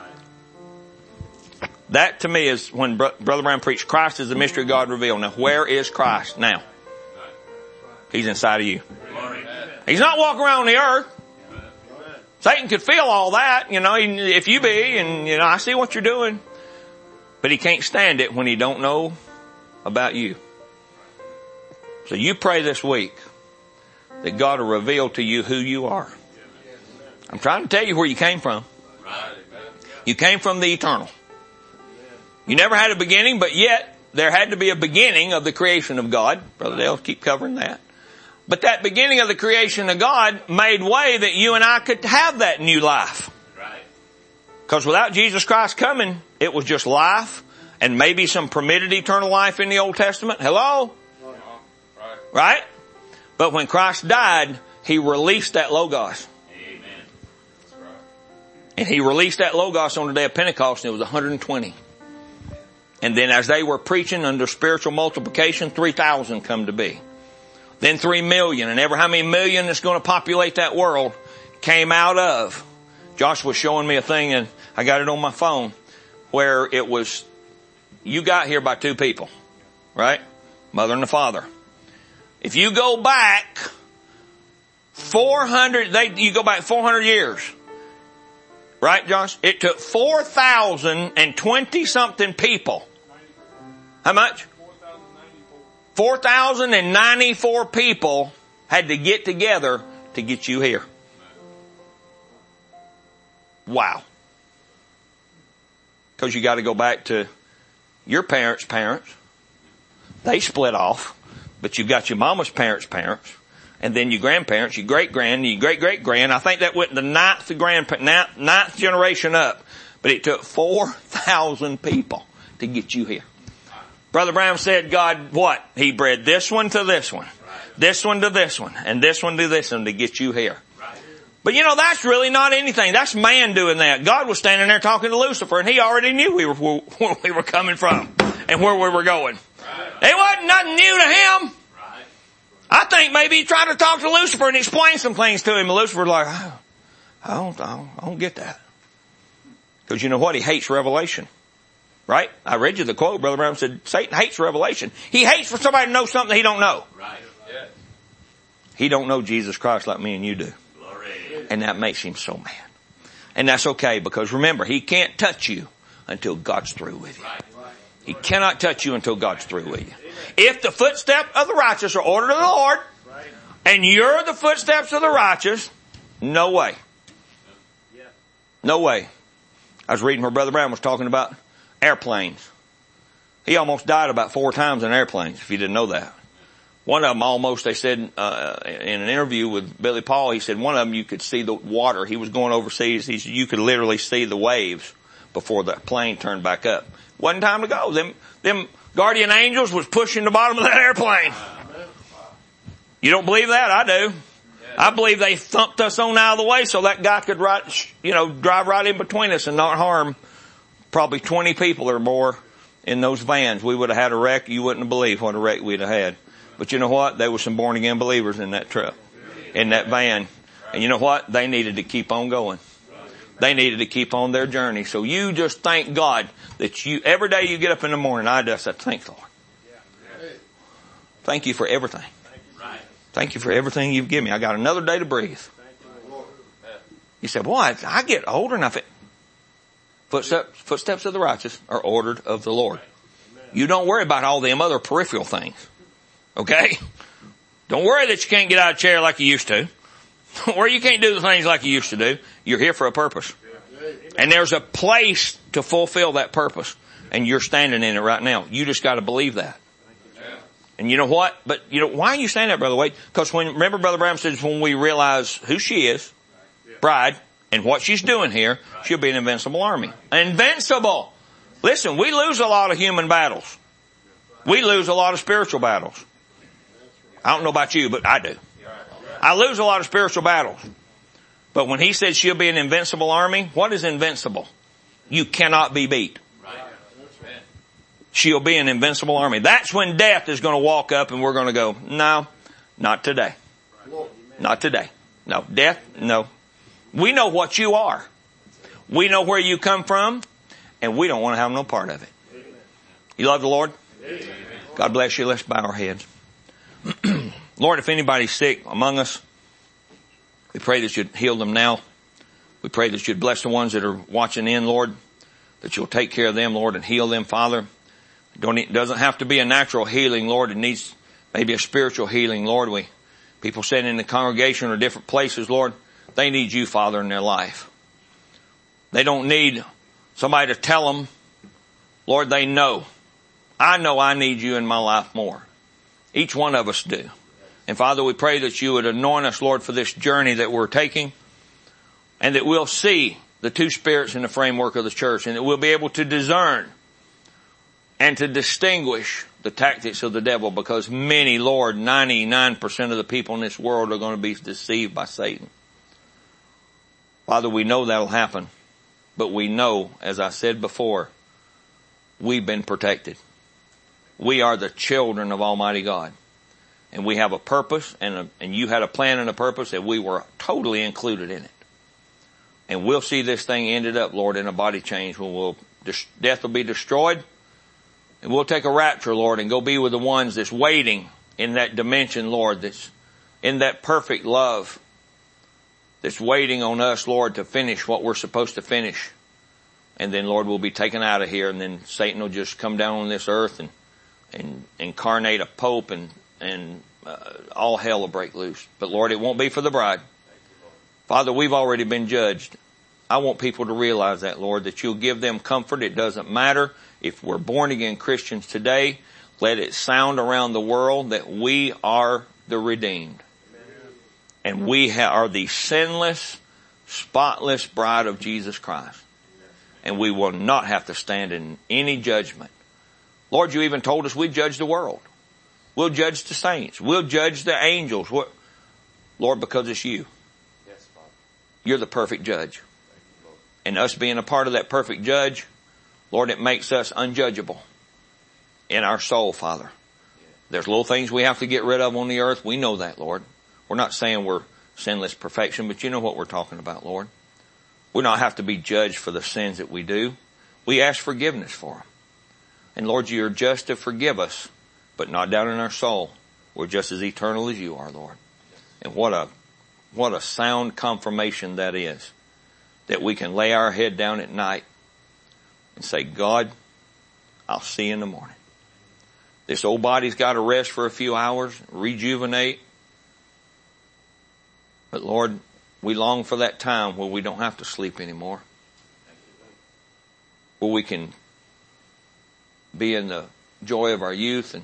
That to me is when Brother Branham preached, Christ is the mystery of God revealed. Now where is Christ now? He's inside of you. He's not walking around the earth. Satan could feel all that, if you be, and I see what you're doing. But he can't stand it when he don't know about you. So you pray this week that God will reveal to you who you are. I'm trying to tell you where you came from. You came from the eternal. You never had a beginning, but yet there had to be a beginning of the creation of God. Brother Dale, keep covering that. But that beginning of the creation of God made way that you and I could have that new life. Because without Jesus Christ coming, it was just life and maybe some permitted eternal life in the Old Testament. Hello? Right? But when Christ died, He released that Logos. And He released that Logos on the day of Pentecost, and it was 120. And then as they were preaching under spiritual multiplication, 3,000 come to be. Then 3 million, and ever how many million is going to populate that world came out of. Josh was showing me a thing, and I got it on my phone, where it was, you got here by 2 people, right? Mother and the father. If you go back 400 years, right, Josh? It took 4,020 something people. How much? 4,094 people had to get together to get you here. Wow. Because you got to go back to your parents' parents. They split off. But you've got your mama's parents' parents. And then your grandparents, your great-grand, your great-great-grand. I think that went the ninth generation up. But it took 4,000 people to get you here. Brother Branham said God, what? He bred this one to this one, this one to this one, and this one to this one to get you here. But that's really not anything. That's man doing that. God was standing there talking to Lucifer, and he already knew where we were coming from and where we were going. It wasn't nothing new to him. I think maybe he tried to talk to Lucifer and explain some things to him, and Lucifer was like, I don't get that. Because you know what? He hates revelation. Right? I read you the quote. Brother Branham said, Satan hates revelation. He hates for somebody to know something he don't know. Right. Yeah. He don't know Jesus Christ like me and you do. Glory. And that makes him so mad. And that's okay, because remember, he can't touch you until God's through with you. Right. He cannot touch you until God's through with you. If the footsteps of the righteous are ordered of the Lord, and you're the footsteps of the righteous, no way. No way. I was reading where Brother Brown was talking about airplanes. He almost died about 4 times in airplanes, if you didn't know that. One of them almost, they said, in an interview with Billy Paul, he said one of them you could see the water. He was going overseas. He said you could literally see the waves before the plane turned back up. Wasn't time to go. Them guardian angels was pushing the bottom of that airplane. You don't believe that? I do. I believe they thumped us on out of the way so that guy could drive right in between us and not harm probably 20 people or more in those vans. We would have had a wreck. You wouldn't believe what a wreck we'd have had. But you know what? There were some born again believers in that truck, in that van. And you know what? They needed to keep on going. They needed to keep on their journey. So you just thank God that every day you get up in the morning, I just said, thank the Lord. Thank you for everything. Thank you for everything you've given me. I got another day to breathe. You said, boy, I get older and I feel, footsteps of the righteous are ordered of the Lord. You don't worry about all them other peripheral things. Okay? Don't worry that you can't get out of a chair like you used to. Don't worry you can't do the things like you used to do. You're here for a purpose. And there's a place to fulfill that purpose. And you're standing in it right now. You just got to believe that. And you know what? But why are you saying that, Brother Wade? Because remember Brother Brown says when we realize who she is, bride, and what she's doing here, she'll be an invincible army. Invincible! Listen, we lose a lot of human battles. We lose a lot of spiritual battles. I don't know about you, but I do. I lose a lot of spiritual battles. But when he said she'll be an invincible army, what is invincible? You cannot be beat. She'll be an invincible army. That's when death is going to walk up and we're going to go, no, not today. Not today. No, death, no. We know what you are. We know where you come from, and we don't want to have no part of it. You love the Lord? God bless you. Let's bow our heads. Lord, if anybody's sick among us, we pray that you'd heal them now. We pray that you'd bless the ones that are watching in, Lord, that you'll take care of them, Lord, and heal them, Father. It doesn't have to be a natural healing, Lord. It needs maybe a spiritual healing, Lord. People sitting in the congregation or different places, Lord, they need you, Father, in their life. They don't need somebody to tell them. Lord, they know. I know I need you in my life more. Each one of us do. And Father, we pray that you would anoint us, Lord, for this journey that we're taking, and that we'll see the two spirits in the framework of the church, and that we'll be able to discern and to distinguish the tactics of the devil, because many, Lord, 99% of the people in this world are going to be deceived by Satan. Father, we know that'll happen, but we know, as I said before, we've been protected. We are the children of Almighty God. And we have a purpose, and you had a plan and a purpose that we were totally included in it. And we'll see this thing ended up, Lord, in a body change when death will be destroyed. And we'll take a rapture, Lord, and go be with the ones that's waiting in that dimension, Lord, that's in that perfect love, that's waiting on us, Lord, to finish what we're supposed to finish. And then, Lord, we'll be taken out of here, and then Satan will just come down on this earth and incarnate a pope, and all hell will break loose. But Lord, it won't be for the bride. Father, we've already been judged. I want people to realize that, Lord, that you'll give them comfort. It doesn't matter if we're born again Christians today. Let it sound around the world that we are the redeemed. And we are the sinless, spotless bride of Jesus Christ. And we will not have to stand in any judgment. Lord, you even told us we judge the world. We'll judge the saints. We'll judge the angels. Lord, because it's you. Yes, Father. You're the perfect judge. And us being a part of that perfect judge, Lord, it makes us unjudgeable in our soul, Father. There's little things we have to get rid of on the earth. We know that, Lord. We're not saying we're sinless perfection, but you know what we're talking about, Lord. We don't have to be judged for the sins that we do. We ask forgiveness for them. And Lord, you're just to forgive us, but not down in our soul. We're just as eternal as you are, Lord. And what a sound confirmation that is, that we can lay our head down at night and say, God, I'll see you in the morning. This old body's got to rest for a few hours, rejuvenate. But Lord, we long for that time where we don't have to sleep anymore. Where we can be in the joy of our youth and,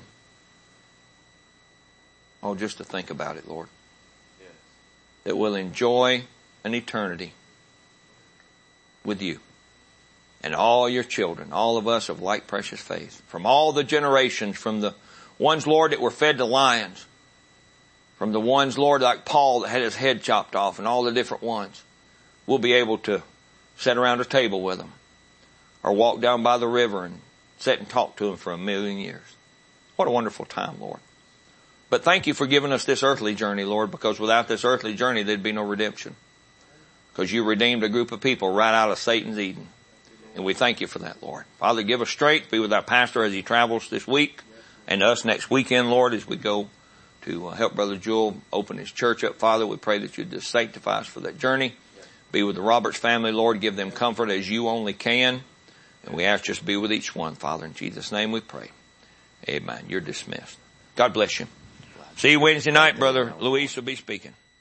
oh, just to think about it, Lord. Yes. That we'll enjoy an eternity with you and all your children, all of us of like precious faith, from all the generations, from the ones, Lord, that were fed to lions, from the ones, Lord, like Paul that had his head chopped off, and all the different ones. We'll be able to sit around a table with them or walk down by the river and sit and talk to them for 1,000,000 years. What a wonderful time, Lord. But thank you for giving us this earthly journey, Lord, because without this earthly journey, there'd be no redemption. Because you redeemed a group of people right out of Satan's Eden. And we thank you for that, Lord. Father, give us strength. Be with our pastor as he travels this week and us next weekend, Lord, as we go to help Brother Jewel open his church up. Father, we pray that you just sanctify us for that journey. Be with the Roberts family, Lord. Give them comfort as you only can. And we ask just to be with each one, Father. In Jesus' name we pray. Amen. You're dismissed. God bless you. See you Wednesday night. Brother Luis will be speaking.